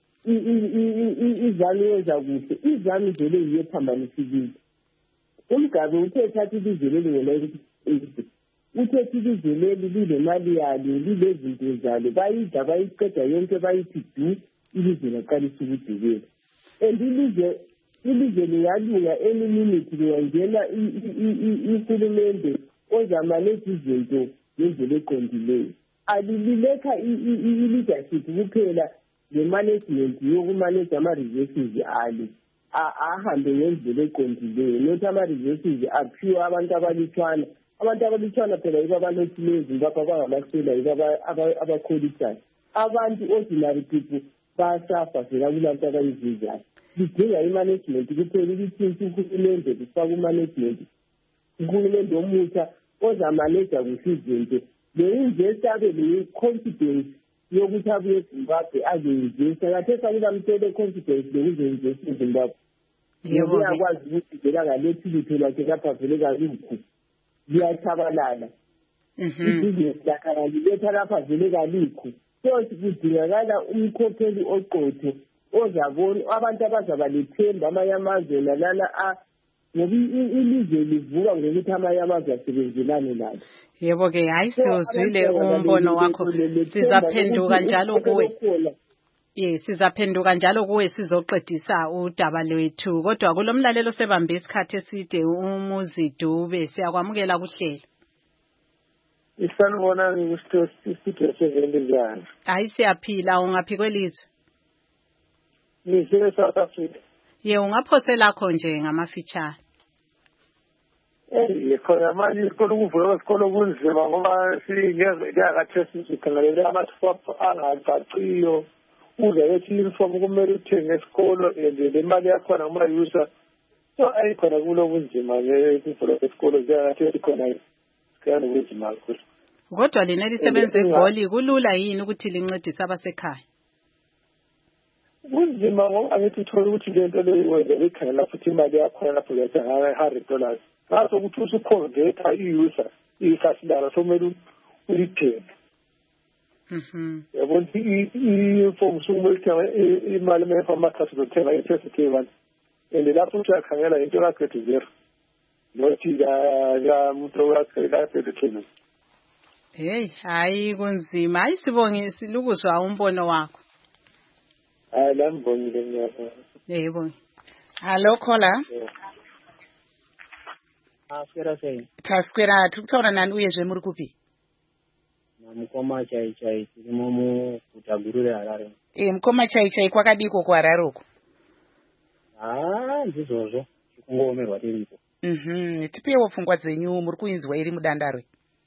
izanu yenza kuhle izanu vele yiyo phambanisile. Umgabe uthe thatha ilizwe leli ngela ukuthi uthethe ilizwe leli lilemali yalo lilezinto zalo bayidla bayiqeda yonke bayithi du ilizwe laqalisa ukudubela. And ilizwe ilizwe liyalunga any minute liyangena ihulumende ozamanage izinto ngendlela eqondileyo. Alililetha i-leadership kuphela le-management yokumanage ama-resources ali ahambe ngendlela eqondileyo not ama-resources aphiwe abantu abalutshwana. Abantu abalutshwana phela yibo abalothileyo eZimbabwe abangamasela yibo abakholisayo. Abantu ordinary people bayasafa vela kulanto abayizizayo. Lidinga i-management kuphela ukuthi uhulumende kufaka umanagement uhulumende omutsha ozamaneja kuhle izinto. Le-investor abe le-confidence yokuthi abuye eZimbabwe aze-investa kathesa kulamtshele confidence lokuze-investa eZimbabwe. Yebo uyakwazi ukuthi vela ngalethi litho lakhe lapha vele kalukho liyachabalala. Ibhizinesi lakhe liletha lapha vele kalikho. So kudingakala umkhokheli oqotho ozabona abantu abazaba lethemba amanye amazwe nalana ngoba ilizwe livuka ngokuthi amanye amazwe asebenzelane lalo. Yebo ke hayi sizwile umbono wakho sizaphenduka njalo kuwe. Yes sizaphenduka njalo kuwe sizoqedisa udaba lwethu kodwa kulomlalelo sebambe isikhathi eside umuzi Dube siyakwamukela kuhlelo. Isanibona ngisitho sevendelana. Hayi siyaphila ungaphi kwelizwe? Ngisele South Africa. Ye ungaphosela lakho nje ngamafitshana. Eh khona manje isikolo kuvula isikolo kunzima ngoba singezekakathesi sikhangelele amathuba angacaciyo. Uze ethi uniform kumele uthenge esikolo le mali yakhona uma yusa so ayikhona kulo kunzima nje kuvula isikolo ziyakathesi khona sikhala kunzima kakhulu. Kodwa lina lisebenza eGoli kulula yini ukuthi lincedise abasekhaya? Kunzima ngoba angithi uthola ukuthi lento leyo wenza ikhangela futhi imali yakhona lapho yathenga one hundred dollars. Ngaso ukuthi usukhonveta i-user i-customer so kumele ulithenge. Mhm. Yabona i-form sukumele imali mefa amakhathi zothenga i-test one. And lapho uyakhangela into yakhe zero. Nothi ya umuntu wakhe lapho ekhona. Hey, hayi kunzima. Hayi sibonge silukuzwa umbono wakho. Hayi lambongile nyaka. Yebo. Hello caller. Ah, skwera sei. Taskwera tukutaura nani uyezve muri kupi? Mukoma chai chai tiri mu kutagurure Harare. Eh mukoma chai chai kwakadiko ku Harare uko? Ah, ndizozvo. Kungomerwa tiriko. Mhm, tipewo pfungwa dzenyu muri kuinzwa iri mudandarwe.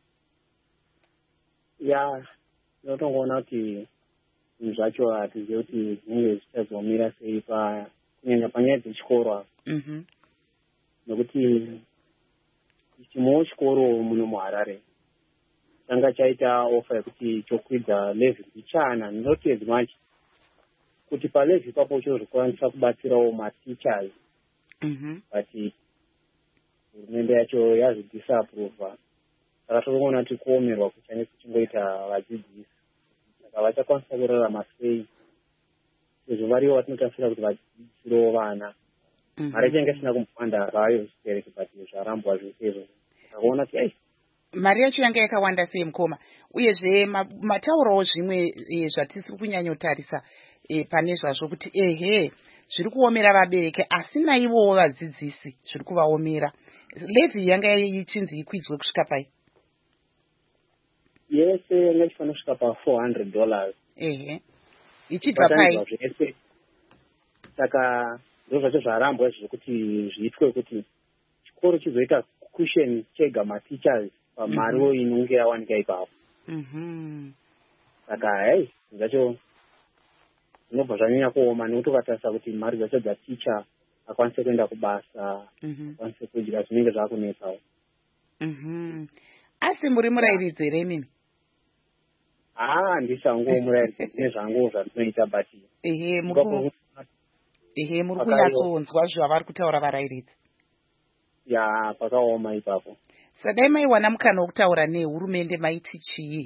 Ya, ndotongoona kuti zvacho hatizivi kuti zvinenge zvichazomira sei pa kunyanya panyaya dzechikoro. Mhm. Nokuti chimwewo chikoro muno muHarare changa chaita ofa yekuti chokwidza level ichana not as much kuti palevel ipapo chozokwanisa kubatsirawo mateachers. Mhm. But hurumende yacho yazvidisapprova saka tonoona kuti kuomerwa kuchange kuchingoita vadzidzisi saka vachakwanisa kurarama sei sezvo variwo vatinotarisira kuti vadzidzisirewo vana mari ichange isina kumbowanda vayo zvikereke but zvarambwa zvese izvo akaona kuti ai mari yacho yanga yakawanda sei mukoma uyezve mataurawo zvimwe zvatisi kunyanyotarisa pane zvazvo kuti ehe zviri kuomera vabereki asi naivowo vadzidzisi zviri kuvaomera levi yanga ichinzi ikwidzwe kusvika pai? yese ngechifana kusvika pa-four hundred dollars. Ehe. Ichibva pai? Zvese. Saka ndo zvacho zvarambwa zvekuti zviitwe kuti chikoro chizoita cushion chega ma-teachers pamariwo inonge yawanika ipapo. Mhm. Saka hey, zvacho zvinobva zvanyanya kuoma nekuti ukatarisa kuti mari dzacho dzaticha akwanise kuenda kubasa, akwanise kudya zvinenge zvakunetsawo. Mhm. Asi muri murairidzi here mimi? Ah, ndisango murairidzi nezvangu zvandinoita but ehe muri ehe muri kunyatsonzwa zvavari kutaura varairidzi. Ya, pakaoma ipapo. Sadai maiwana mukana wokutaura nehurumende maiti chii?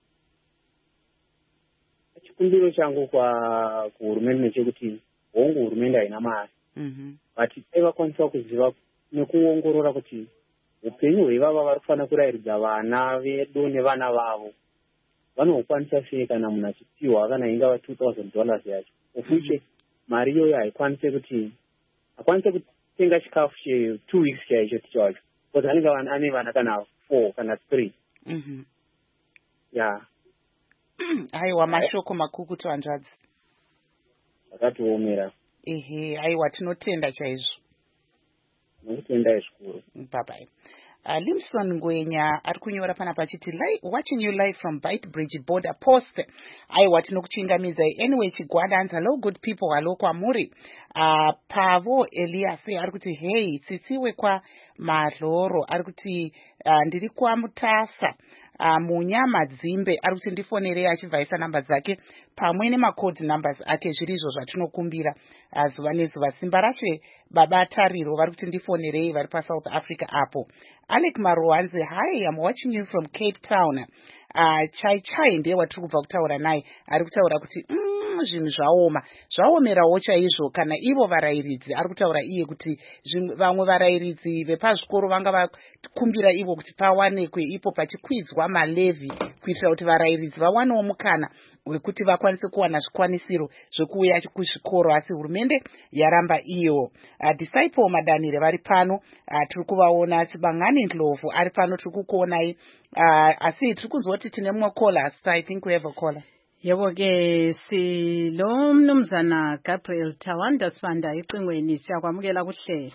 Chikumbiro changu kwa kuhurumende ndechekuti hongu hurumende haina mari. Mhm. But vaikwanisa kuziva nekuongorora kuti upenyu hwevava vari kufanira kurairidza vana vedu nevana vavo vanokwanisa sei kana munhu achipiwa kana ingava two thousand dollars yacho. Ufuche mari iyoyo haikwanise kuti akwanise kutenga chikafu che two weeks chaicho ticha wacho. Because anenge ane vana kana four kana three. Mhm. Ya. Aiwa mashoko makukutu hanzvadzi. Akatiomera. Ehe, aiwa tinotenda chaizvo. Nokutenda zvikuru. Bye-bye. Uh, Limson Ngwenya ari kunyora pana pachiti watching you live from Beitbridge border post. Aiwa tinokuchingamidzai anyway chigwadanza. Hello good people, hello kwamuri. Uh, Pavo Elias ari kuti hey tsitsiwe kwa Maroro ari kuti uh, ndiri kwa Mutasa. Uh, Munyama Dzimbe ari kuti ndifonerei achibvaisa namba dzake pamwe nemacode numbers ake zvirizvo zvatinokumbira uh, zuva nezuva. Simba rache baba Tariro vari kuti ndifonerei vari paSouth Africa apo. Alec Marwanze, hi, I'm watching you from Cape Town. Uh, Chai Chai ndiye watiri kubva kutaura naye ari kutaura kuti mm, zvinhu zvaoma zvaomerawo chaizvo kana ivo varairidzi. Ari kutaura iye kuti vamwe varairidzi vepazvikoro vanga vakumbira ivo kuti pawanekwe ipo pachikwidzwa malevhi kuitira kuti varairidzi vawanewo mukana wekuti vakwanise kuwana zvikwanisiro zvekuuya kuzvikoro, asi hurumende yaramba iyo. Uh, Disciple Madanire vari pano, uh, tiri kuvaona. Sibangani Ndlovu ari pano tiri kukuonai. Uh, asi tiri kunzwa kuti tine mumwe caller, so I think we have a caller. Yebo ke silo mnumzana Gabriel Tawanda Sibanda icingweni siyakwamukela kuhle.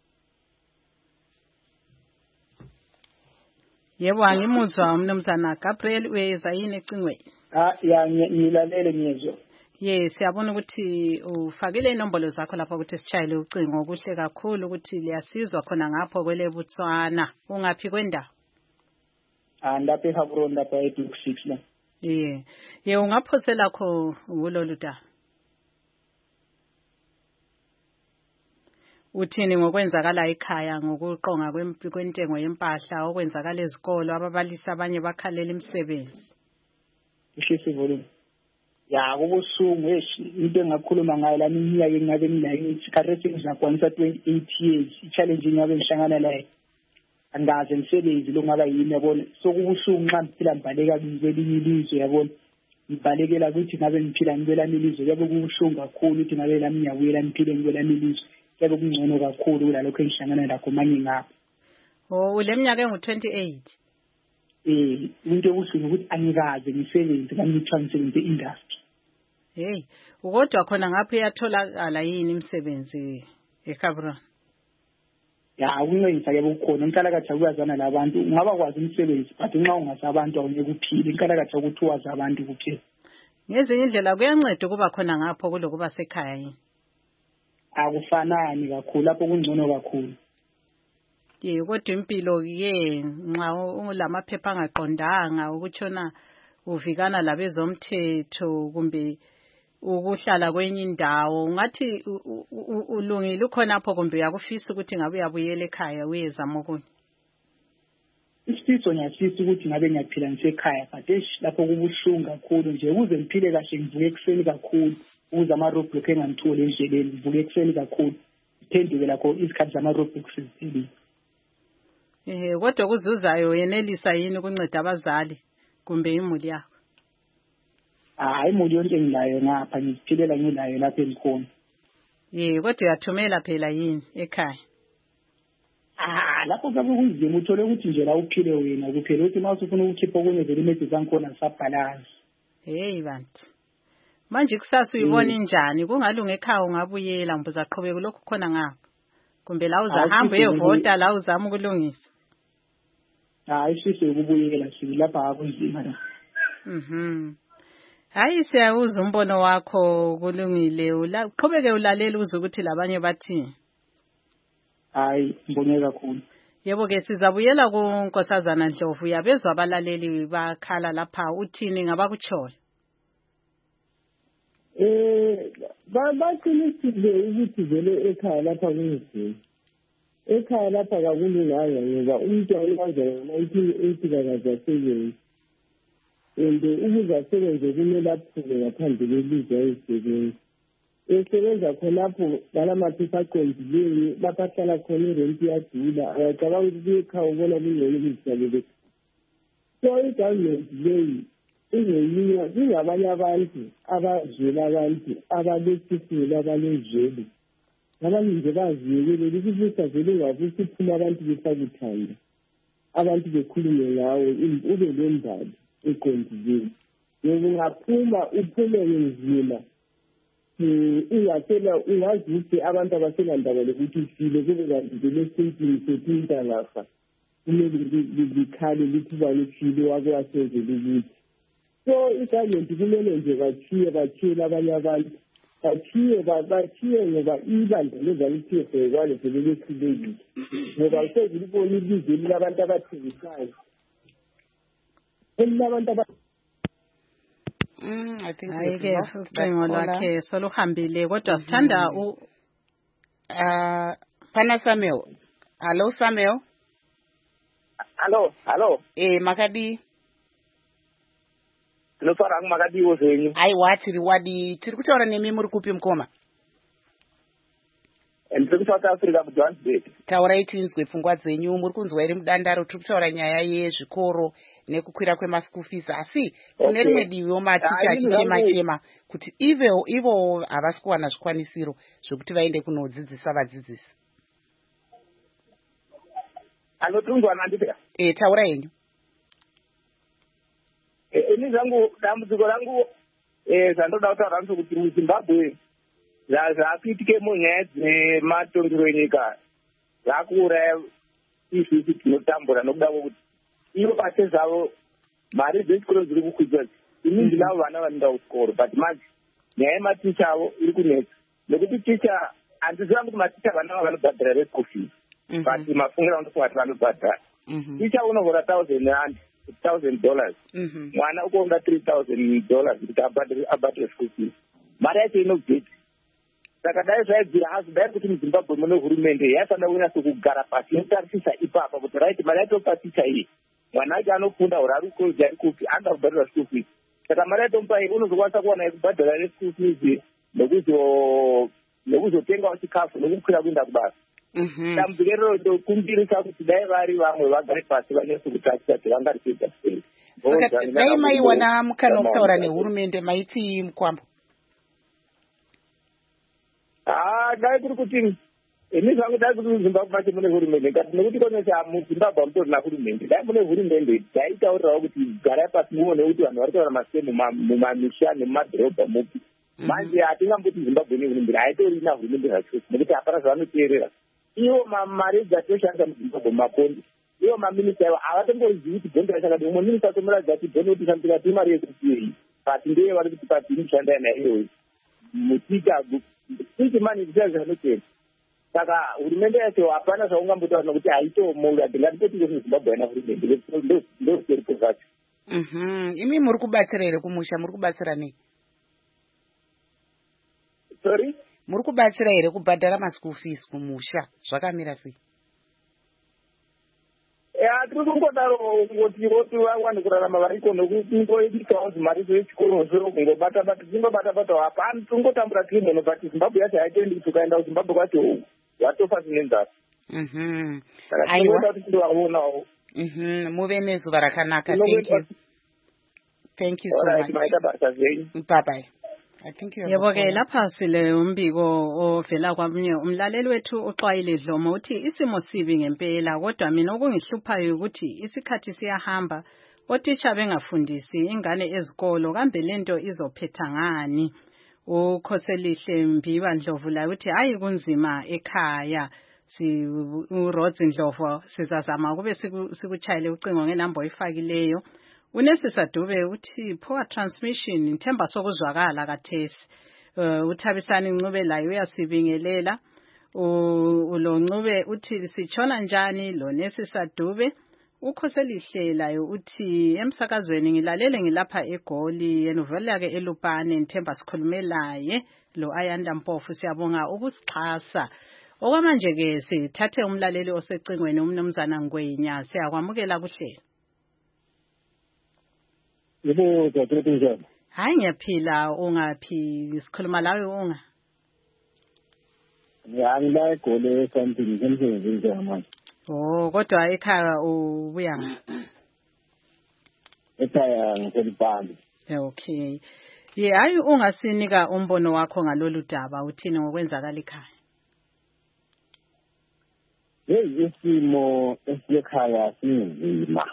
Yebo angimuzwa mnumzana Gabriel uyeza yini ecingweni? Ah ya ngilalele ngiyezwa. Yes, siyabona ukuthi ufakile inombolo zakho lapha ukuthi sichayile ucingo. Kuhle kakhulu ukuthi liyasizwa khona ngapho kwele Botswana. Ungaphi kwendawo? Ah ndapha eHabron lapha eDuke six la. Yeah. Ye ungaphosela kho kulolu da. Uthini ngokwenzakala ekhaya ngokuqonga kwentengo yempahla okwenzakala ezikolo ababalisi abanye bakhalela imisebenzi? Ishisi volume. Ya kubusungu eshi into engakhuluma ngayo la iminyaka engabe nginayo isikhathi ngizakwanisa twenty-eight years i-challenge ngabe ngihlangana layo angaze ngisebenzi lo ngaba yini yabona sokubusungu nxa ngiphila mbaleka kwelinye ilizwe yabona ngibalekela ukuthi ngabe ngiphila ngibelami ilizwe yabe kubusungu kakhulu ukuthi ngabe lami ngiyabuyela ngiphile ngibelami ilizwe yabe kungcono kakhulu kulalokho engihlangana lakho manje ngapha. Oh uleminyaka engu twenty-eight. Eh into yokusuka ukuthi angikaze ngisebenze kanye ngisebenze industry. Hey ukodwa khona ngapha uyatholakala yini imisebenzi eKabron? Ya ungenza ke ukukhona inkalakatha kuyazana labantu ungaba kwazi umsebenzi but nxa ungasabantu awunye kuphila inkalakatha ukuthi wazi abantu kuphela. Ngezinye indlela kuyanceda kuba khona ngapho kulokuba sekhaya yini? Akufanani kakhulu lapho kungcono kakhulu. Ye kodwa impilo ke nxa ulamaphepha angaqondanga ukutshona uvikana labezomthetho kumbe ukuhlala kwenye indawo ngathi ulungile khona apho kumbe uyakufisa ukuthi ngabe uyabuyela ekhaya uyezama okunye? Isifiso ngiyafisa ukuthi ngabe ngiyaphila ngisekhaya but lapho kubuhlungu kakhulu nje ukuze ngiphile kahle ngivuke ekuseni kakhulu ukuze ama-roadblock engangitholi endleleni ngivuke ekuseni kakhulu ngiphenduke lakho izikhathi zama-roadblocks ziphelile. Eh kodwa kuzuzayo yenelisa yini ukunceda abazali kumbe imuli yakho? Hayi imuli yonke ngilayo ngapha ngiphilela ngilayo lapha engikhona. Ye kodwa uyathumela phela yini ekhaya? ah lapho kabe kunzima uthole ukuthi nje la uphile wena kuphela ukuthi mase ufuna ukukhipha okunye vele imedi zankhona sabhalance. Hey bantu manje kusasa uyibona injani kungalunga ekhaya ungabuyela mbuza qhubeka lokho khona ngapha kumbe la uzahamba uyevota la uzama ukulungisa. Hayi sise ukubuyela sibi lapha akunzima la. Mhm. Hayi siyawuza umbono wakho kulungile ula qhubeke ulalela uze ukuthi labanye bathi. Hayi ngibonge kakhulu. Yebo ke sizabuyela kuNkosazana Ndlovu yabezwa abalaleli bakhala lapha uthini ngabakutshoyo. Eh baqinisile ukuthi vele ekhaya lapha kunzima. Ekhaya lapha kakulunganga ngoba umuntu oyenza nineteen eighty kakazasebenzi. And ukuze asebenze kumele aphume ngaphandle kwelizwe ayisebenzi. Esebenza khonapho ngalamaphepha aqondileyo lapho ahlala khona irenti iyadula ayacabanga ukuthi ekhaya ubona kungcono ukuzihlalele. So i-government leyi ingeyiyo ingabanye abantu abazwela abantu abalesifuna abalezwele. Abanye nje baziyekelele ukuthi usavele ungabusi uphuma abantu besakuthanda. Abantu bekhulume ngawe ube lendaba eqondileyo. Yebo ungaphuma uphumele nzima. Ungathela ungazi ukuthi abantu abaselandaba lokuthi ufile kube kanti vele sentini sethu intalafa. Kumele likhale lithi ubani ufile wakwasenzela ukuthi. So i-government kumele nje bathiye bathiyele abanye abantu. Bathiye bathiye ngoba ibandla lezalithiye bhekwale vele lesilekile. Ngoba usezile ubona ilizwe labantu abathengisayo. Elabantu aba Mm, I think hayi ke ucingo lakhe soluhambile kodwa sithanda u uh Pana Samuel. Hello Samuel. Hello, hello. Eh makadi. Lo fara makadi wozenyu. Ai wathi riwadi tiri kutaura nemi muri kupi mkoma? Ndiri South Africa ku Johannesburg. Taurai tinzwe pfungwa dzenyu muri kunzwa iri mudandaro tiri kutaura nyaya yezvikoro nekukwira kwema-school fees asi kune rimwe diviwo maticha achichema chema kuti ivo ivo havasi kuwana zvikwanisiro zvokuti vaende kunodzidzisa vadzidzisi. Anotunzwa nandipera. Eh taura henyu. Eh ini zangu dambudziko rangu eh zandoda kutaura kuti kuti muZimbabwe zvakuitike munyaya dzematongero enyika zvakuuraya isusu tinotambura nokuda kwokuti ivo pase zvavo mari dzechikoro dziri kukwidzwa ini ndinavo vana vanoenda kuchikoro but manje nyaya yematicha avo iri kunetsa nekuti ticha handiziva kuti maticha vana ava vanobhadhara reschool fees but mafungiro andofunga kuti vanobhadhara ticha unohora thousand rand thousand dollars mwana ukounga three thousand dollars kuti abhadhare school fees mari yacho inobveti saka dai zvaibvira hazo dai kuti muZimbabwe mune hurumende yafanira kunasa kugara pasi inotarisisa ipapa kuti right mari yatopa ticha iyi mwana wacho anofunda uri ari kukoleji ari kupi anoda kubhadhara school fees saka mari yatomupa iyi unozokwanisa kuwana yekubhadhara reschool fees nekuzotengawo chikafu nekukwira kuenda kubasa. Dambudziko iroro ndokumbirisa kuti dai vari vamwe vagare pasi vanese kutaticha kuti vangaripedza sei. Saka dai maiwana mukana wokutaura nehurumende maiti mukwambo. Ah, dai kuri kuti ini zvangu dai kuti muZimbabwe macho mune hurumende ngati nekuti konesa muZimbabwe hamutorina hurumende dai mune hurumende daitaurirawo kuti garai pasi muone kuti vanhu vari kutaura masei mumamisha nemumadhorobha mupi. Manje hatingamboti Zimbabwe ine hurumende haitorina hurumende zvacho nekuti hapana zvavanoteerera. Ivo mari dzatoshandisa muZimbabwe makondi ivo maminista ivo havatombozivi kuti gondo rachakati umwe minista tomuratidza kuti gondo tishandira ti mari yekutii pati ndeye vari kuti pati inoshanda naiyoyo muticha kuti mani zviya zvinotera saka hurumende yacho hapana zvaungambotaura nokuti haitomoura ndingatipotike muZimbabwe haina hurumende ndoseripo zvacho. Imi muri kubatsira here kumusha muri kubatsira nei? Sorry? Muri kubatsira here kubhadhara ma-school fees kumusha zvakamira sei? Ya tiri kungodaro kuti voti vawane kurarama variko nokungoitikawo zimari dzechikoro zvo kungobata bata dzingobata bata hapana tongotambura tiri mhono but Zimbabwe yacho haitendi kuti ukaenda kuZimbabwe kwacho watofa zvinenzara. Saka tinoda kuti tindovaonawo. Muve nezuva rakanaka. Thank you. Thank you so much. Bye bye. I think you Yebo ke lapha sile umbiko ovela kwamnye umlaleli wethu uxwayile Dlomo uthi isimo sibi ngempela kodwa mina okungihluphayo ukuthi isikhathi siyahamba otitsha bengafundisi ingane ezikolo kambe lento izophetha ngani. Ukhoselihle Mbiba Ndlovu la uthi hayi kunzima ekhaya si uRods Ndlovu sizazama kube sikuchayile ucingo ngenamba oyifakileyo. Unesisa Dube uthi poor transmission ithemba sokuzwakala kathesi. Uh, uthabisani Ncube layo uyasibingelela. Ulo Ncube uthi sichona njani lo Nesisa Dube. Ukhoselihle layo uthi emsakazweni ngilalele ngilapha eGoli yenovela ke eLupane ithemba sikhulumelaye lo Ayanda Mpofu siyabonga ukusixhasa. Okwamanje ke sithathe umlaleli osecingweni umnumzana Ngwenya siyakwamukela kuhle. Yebo dadethu njani? Hayi ngiyaphila ungaphi sikhuluma lawe unga? Ya ngila eGoli eSandton ngemsebenzini nje manje. Oh kodwa ekhaya ubuya ngaphi? Ekhaya ngiselipani. Okay. Ye hayi ungasinika umbono wakho ngalolu daba uthini ngokwenzakala ekhaya? Hey isimo esikhaya sinzima.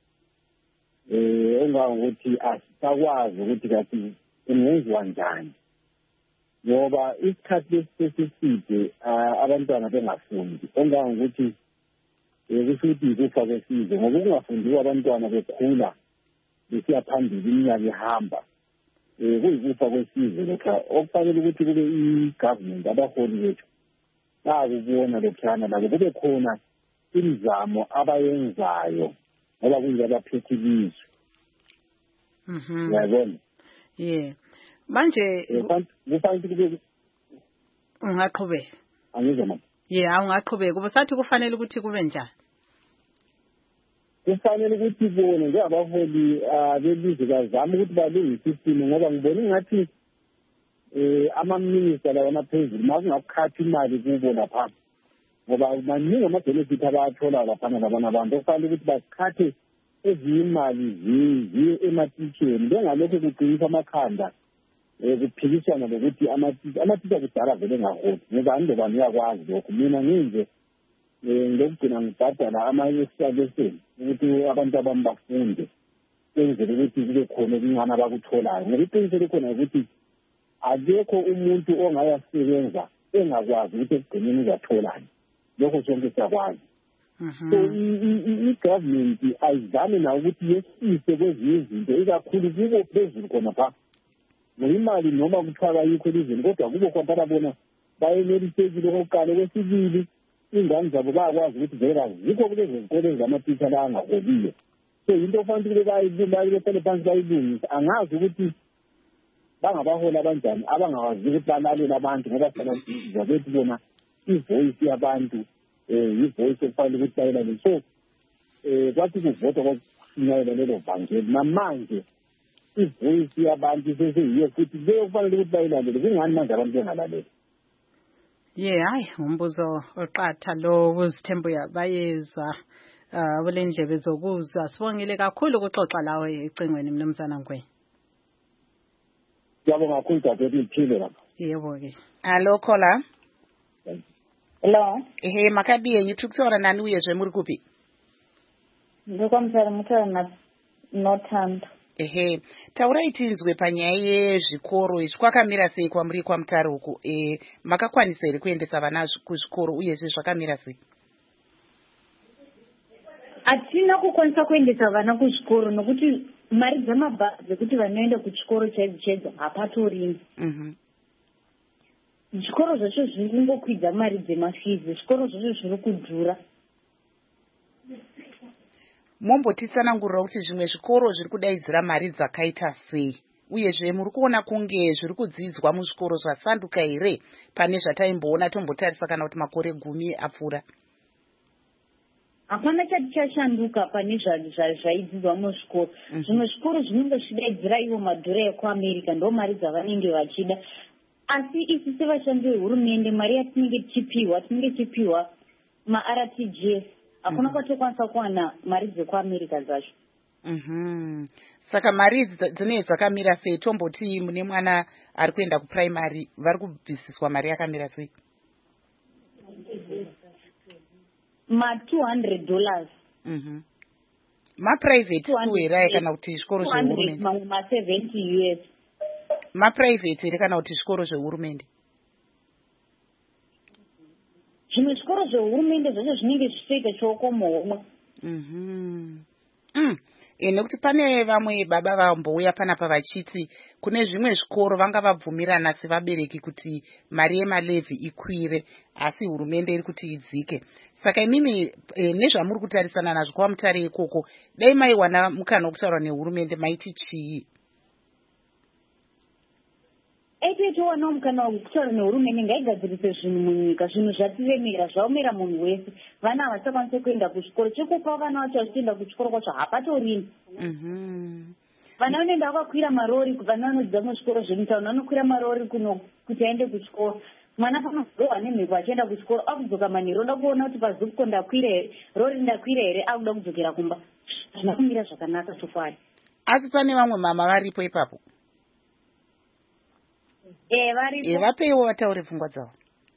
Eh engakuthi asisakwazi ukuthi kathi ingenziwa njani. Ngoba isikhathi lesiside abantwana bengafundi engakuthi ukuthi kufa kwesizwe ngoba kungafundiwa abantwana bekhula besiya phambili iminyaka ihamba eh kuyikufa kwesizwe lokho okufanele ukuthi kube i-government abaholi bethu bakubona lokhana la kube khona imizamo abayenzayo ngoba kunje abaphethe ilizwe. Mhm. Yabona. Yeah. Manje kufanele kube ungaqhubeka. Angizwa manje. Yeah, ungaqhubeka. Ubusathi kufanele ukuthi kube njani? Kufanele ukuthi bona njengabaholi belizwe bazama ukuthi balungise isimo ngoba ngibona ngathi eh ama-minister lawa amaphezulu makungakukhathi imali kubo lapha ngoba maningi ama-benefit abayathola laphana labana abantu okufanele ukuthi bakhathe ezinye imali ziye emathisheni bengalokho kuqinisa amakhanda um kuphikiswana lokuthi amathisha kudala vele ngaholi ngoba andobani uyakwazi lokho mina nginje um ngokugcina ngibhadala ama-extra lesson ukuthi abantu abami bafunde kwenzele ukuthi kube khona okuncane abakutholayo ngoba iqiniso likhona ukuthi akekho umuntu ongayasebenza engakwazi ukuthi ekugcineni uzatholani lokho sonke siyakwazi. So i-government ayizame nayo ukuthi yehlise kwezinye izinto ikakhulu kubo phezulu khona pha ngoba imali noma kuthiwa kayikho elizweni kodwa kubo khona bona bayenelisekile okokuqala. Okwesibili ingane zabo bayakwazi ukuthi vele azikho kulezi zikole ezamatitsha la angaholiyo. So into ofanele bayihlale phansi bayilungise. Angazi ukuthi bangabaholi abanjani abangakwazi ukuthi balalela abantu ngoba phela zabethi bona ivoice yabantu eh ivoice efanele ukuthi bayilale. So eh kwathi kuvotwa kokusinyayela lelo vangeli namanje ivoice yabantu seseyiyo futhi leyo kufanele ukuthi bayilalele. Kungani manje abantu bengalaleli? Yeah, hayi umbuzo oqatha lo uzithembu yabayezwa abulendlebe zokuzwa. Sibongile kakhulu ukuxoxa lawe ecingweni mnumzana Ngwenya. Yabo kakhulu dadethu iphile lapha. Yebo ke. Hello caller. Hello. Ehe makadiye ngithukusora nani uyezwe muri kuphi? Ndokwamtsara mutara na Nothando. Ehe taurai tinzwe panyaya yezvikoro izvi kwakamira sei kwamuri kwamutare uku eh makakwanisa here kuendesa vana kuzvikoro uyezve zvakamira sei? Hatina kukwanisa kuendesa vana kuzvikoro nokuti mari dzamabhazi ekuti vanoenda kuchikoro chaidzo chaidzo hapatorimo. Mhm. Zvikoro zvacho zviri kungokwidza mari dzemafizi, zvikoro zvacho zviri kudhura. Mombotisanangurira kuti zvimwe zvikoro zviri kudaidzira mari dzakaita sei uyezve muri kuona kunge zviri kudzidzwa muzvikoro zvasanduka here pane zvataimboona tombotarisa kana kuti makore gumi apfuura? Hapana chati chashanduka pane zvaidzidzwa muzvikoro. Zvimwe zvikoro zvinenge zvidaidzira ivo madhora ekuAmerica ndo mari dzavanenge vachida. Asi isi sevashandi vehurumende mari yatinenge tichipiwa tinenge tichipiwa ma-R T G S. Hakuna kwatokwanisa kuwana mari dzekuAmerica dzacho. Mhm. Saka mari dzine dzakamira sei? Tomboti mune mwana ari kuenda kuprimary vari kubvisiswa mari yakamira sei? ma two hundred dollars. Mhm. Ma private school here kana kuti zvikoro zvehurumende? Mamwe ma seventy U S. Ma private here kana kuti zvikoro zvehurumende? Zvimwe zvikoro zvehurumende zvacho zvinenge zvichiita chokomo homwe. Mhm. Mm. E nekuti pane vamwe baba vambouya panapa vachiti kune zvimwe zvikoro vanga vabvumirana sevabereki kuti mari yemalevhi ikwire asi hurumende iri kuti idzike. Saka imimi e, nezvamuri kutarisana nazvo kwamutare ikoko dai maiwana mukana wokutaura nehurumende maiti chii? Aitowana mukana wokutaura nehurumende ngaigadzirise zvinhu munyika, zvinhu zvatiremera zvaomera munhu wese. Vana havachakwanisi kuenda kuchikoro, chekupa vana vacho vachienda kuchikoro kwacho hapatorimi. Mhm. Vana vanoenda vakakwira marori, vana vanodzidza muzvikoro zvemutauni vanokwira marori kuno kuti aende kuchikoro. Mwana panozowa nemhepo achienda kuchikoro akudzoka manheru oda kuona kuti pazuko ndakwira here, rori ndakwira here, akuda kudzokera kumba. Hazvina kumira zvakanaka chofari. Asi pane vamwe mama varipo ipapo? Eh, varipo. E vapeiwo vataure pfungwa dzavo.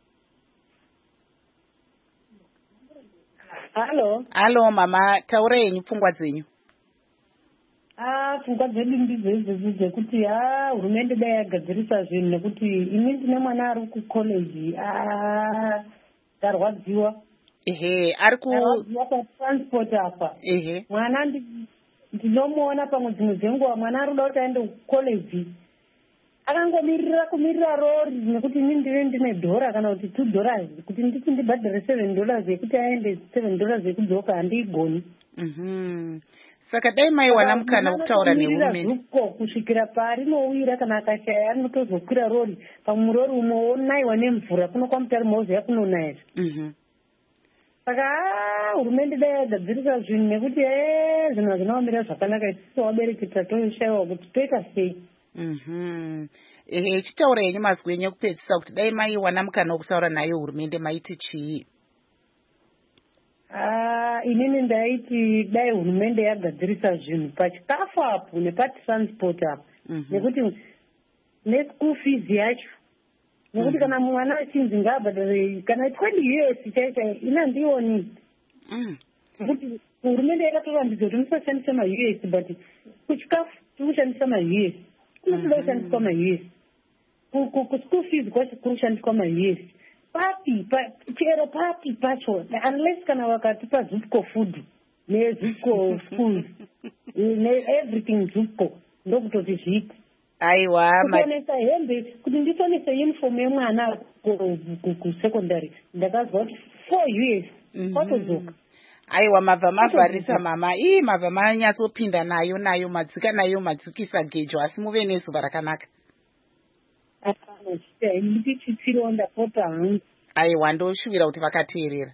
Halo. Halo mama, taura henyu pfungwa dzenyu. Ah, pfungwa dzedu ndidzo idzodzo dzekuti ah hurumende dai yagadzirisa zvinhu nekuti ini ndine mwana ari kucollege ah ndarwadziwa. Ehe, ari ku transport apa. Ehe. Mwana ndinomuona pamwe dzimwe dzenguva mwana ari kuda kuti aende kucollege. Akangomirira kumirira rori nekuti ini ndine ndine dhora kana kuti two dollars kuti nditi ndibhadhare seven dollars yekuti aende seven dollars yekudzoka handigoni. Mhm. Saka dai maiwana mukana wokutaura nehurumende kusvikira pari nowira kana akashaya anotozokwira rori pamurori umwe onaiwa nemvura kuno kwamutari mauziya kunonaya. Mhm. Saka hurumende dai yagadzirisa zvinhu nekuti eh zvinhu hazvinaomira zvakanaka isusu vabereki tatoshayiwa kuti toita sei. Mhm. Ehe, chitaura henyu mazwi enyu ekupedzisa kuti dai maiwana mukana wokutaura nayo hurumende maiti chii? Ah, inini ndaiti dai hurumende yagadzirisa zvinhu pachikafu apo nepatransport apo. Nekuti neschool fees yacho. Nekuti kana mwana achinzi ngaabhadhare kana twenty years chaicha ina ndioni. Nekuti hurumende yakatorambidzwa kuti musashandisa ma-U S but kuchikafu kushandisa ma-U S. Kunotoda kushandiswa ma-U S. Kuschool fees kwacho kushandiswa ma-U S. Papi, chero papi pacho, unless kana wakatipa Zupco food, ne Zupco schools, ne everything Zupco, ndokutoti zvipi. Aiwa, kutonesa hembe, kuti nditonese uniform yemwana kusecondary, ndakazwa kuti four U S, kwatodzoka. Aiwa, mabva mavharisa mama, ii mabva manyatsopinda nayo nayo madzika nayo madzikisa gejo, asi muve nezuva rakanaka. Aiwa, ndoshuvira kuti vakateerera.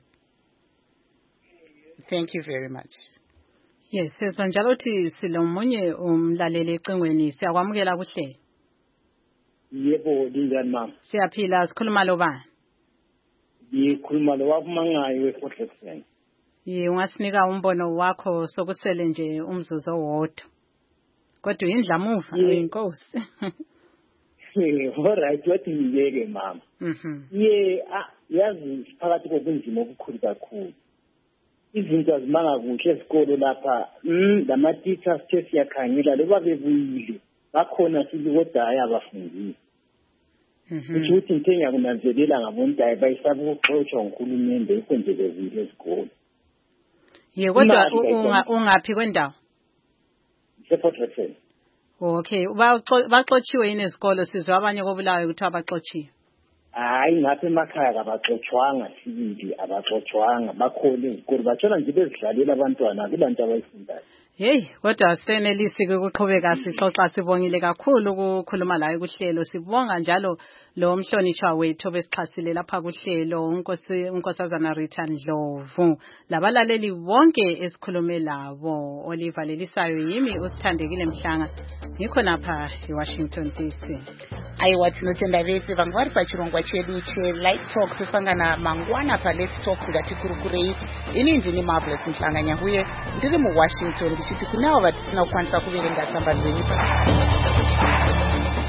Thank you very much. Yes, sezwa njalo uthi silomunye umlaleli ecingweni siyakwamukela kuhle. Yebo, linjani mama? Siyaphila, sikhuluma lo bani? Ngikhuluma lo wakumangayo we-Fort Jackson. Yi ungasinika umbono wakho sokusele nje umzuzu owodwa. Kodwa indlamuva inkosi. Alright, wathi ngiyeke mama. Mhm. Ye yazi phakathi kobunzima obukhulu kakhulu. Izinto azimanga kuhle esikolo lapha, mm lama teachers sithe siyakhangela loba bebuyile. Bakhona sikodwa ayabafundisa. Mhm. Ukuthi into engakunanzelela ngabontayi bayisaba ukuxoshwa nguhulumende ukwenzele zile esikolo. Ye kodwa ungaphhi kwendawo? Fort Jackson. Okay, baxotshiwe yini esikolo sizwe abanye kobulawayo ukuthi abaxotshiwe? Hayi ngapha emakhaya kabaxotshwanga sibili abaxotshwanga bakhona ezikolo bathola nje bezidlalela abantwana kubantu abayifundayo. Hey, kodwa senelisi ukuqhubeka sixoxa sibongile kakhulu ukukhuluma layo kuhlelo. Sibonga njalo lo mhlonishwa wethu besixhasile lapha kuhlelo unkosi unkosazana Rita Ndlovu. Labalaleli bonke esikhulume labo Oliver Lelisayo yimi usithandekile Mhlanga. Niko napha eWashington D C. Aiwa tinotenda vese vanga vari pachirongwa chedu che-Light Talk tosangana mangwana pa-Let's Talk ngati kurukurei. Ini ndini Marvelous Mhlanganya huye ndiri muWashington ndichiti kunavo vatisina kukwanisa kuverenga tsamba dzenyu.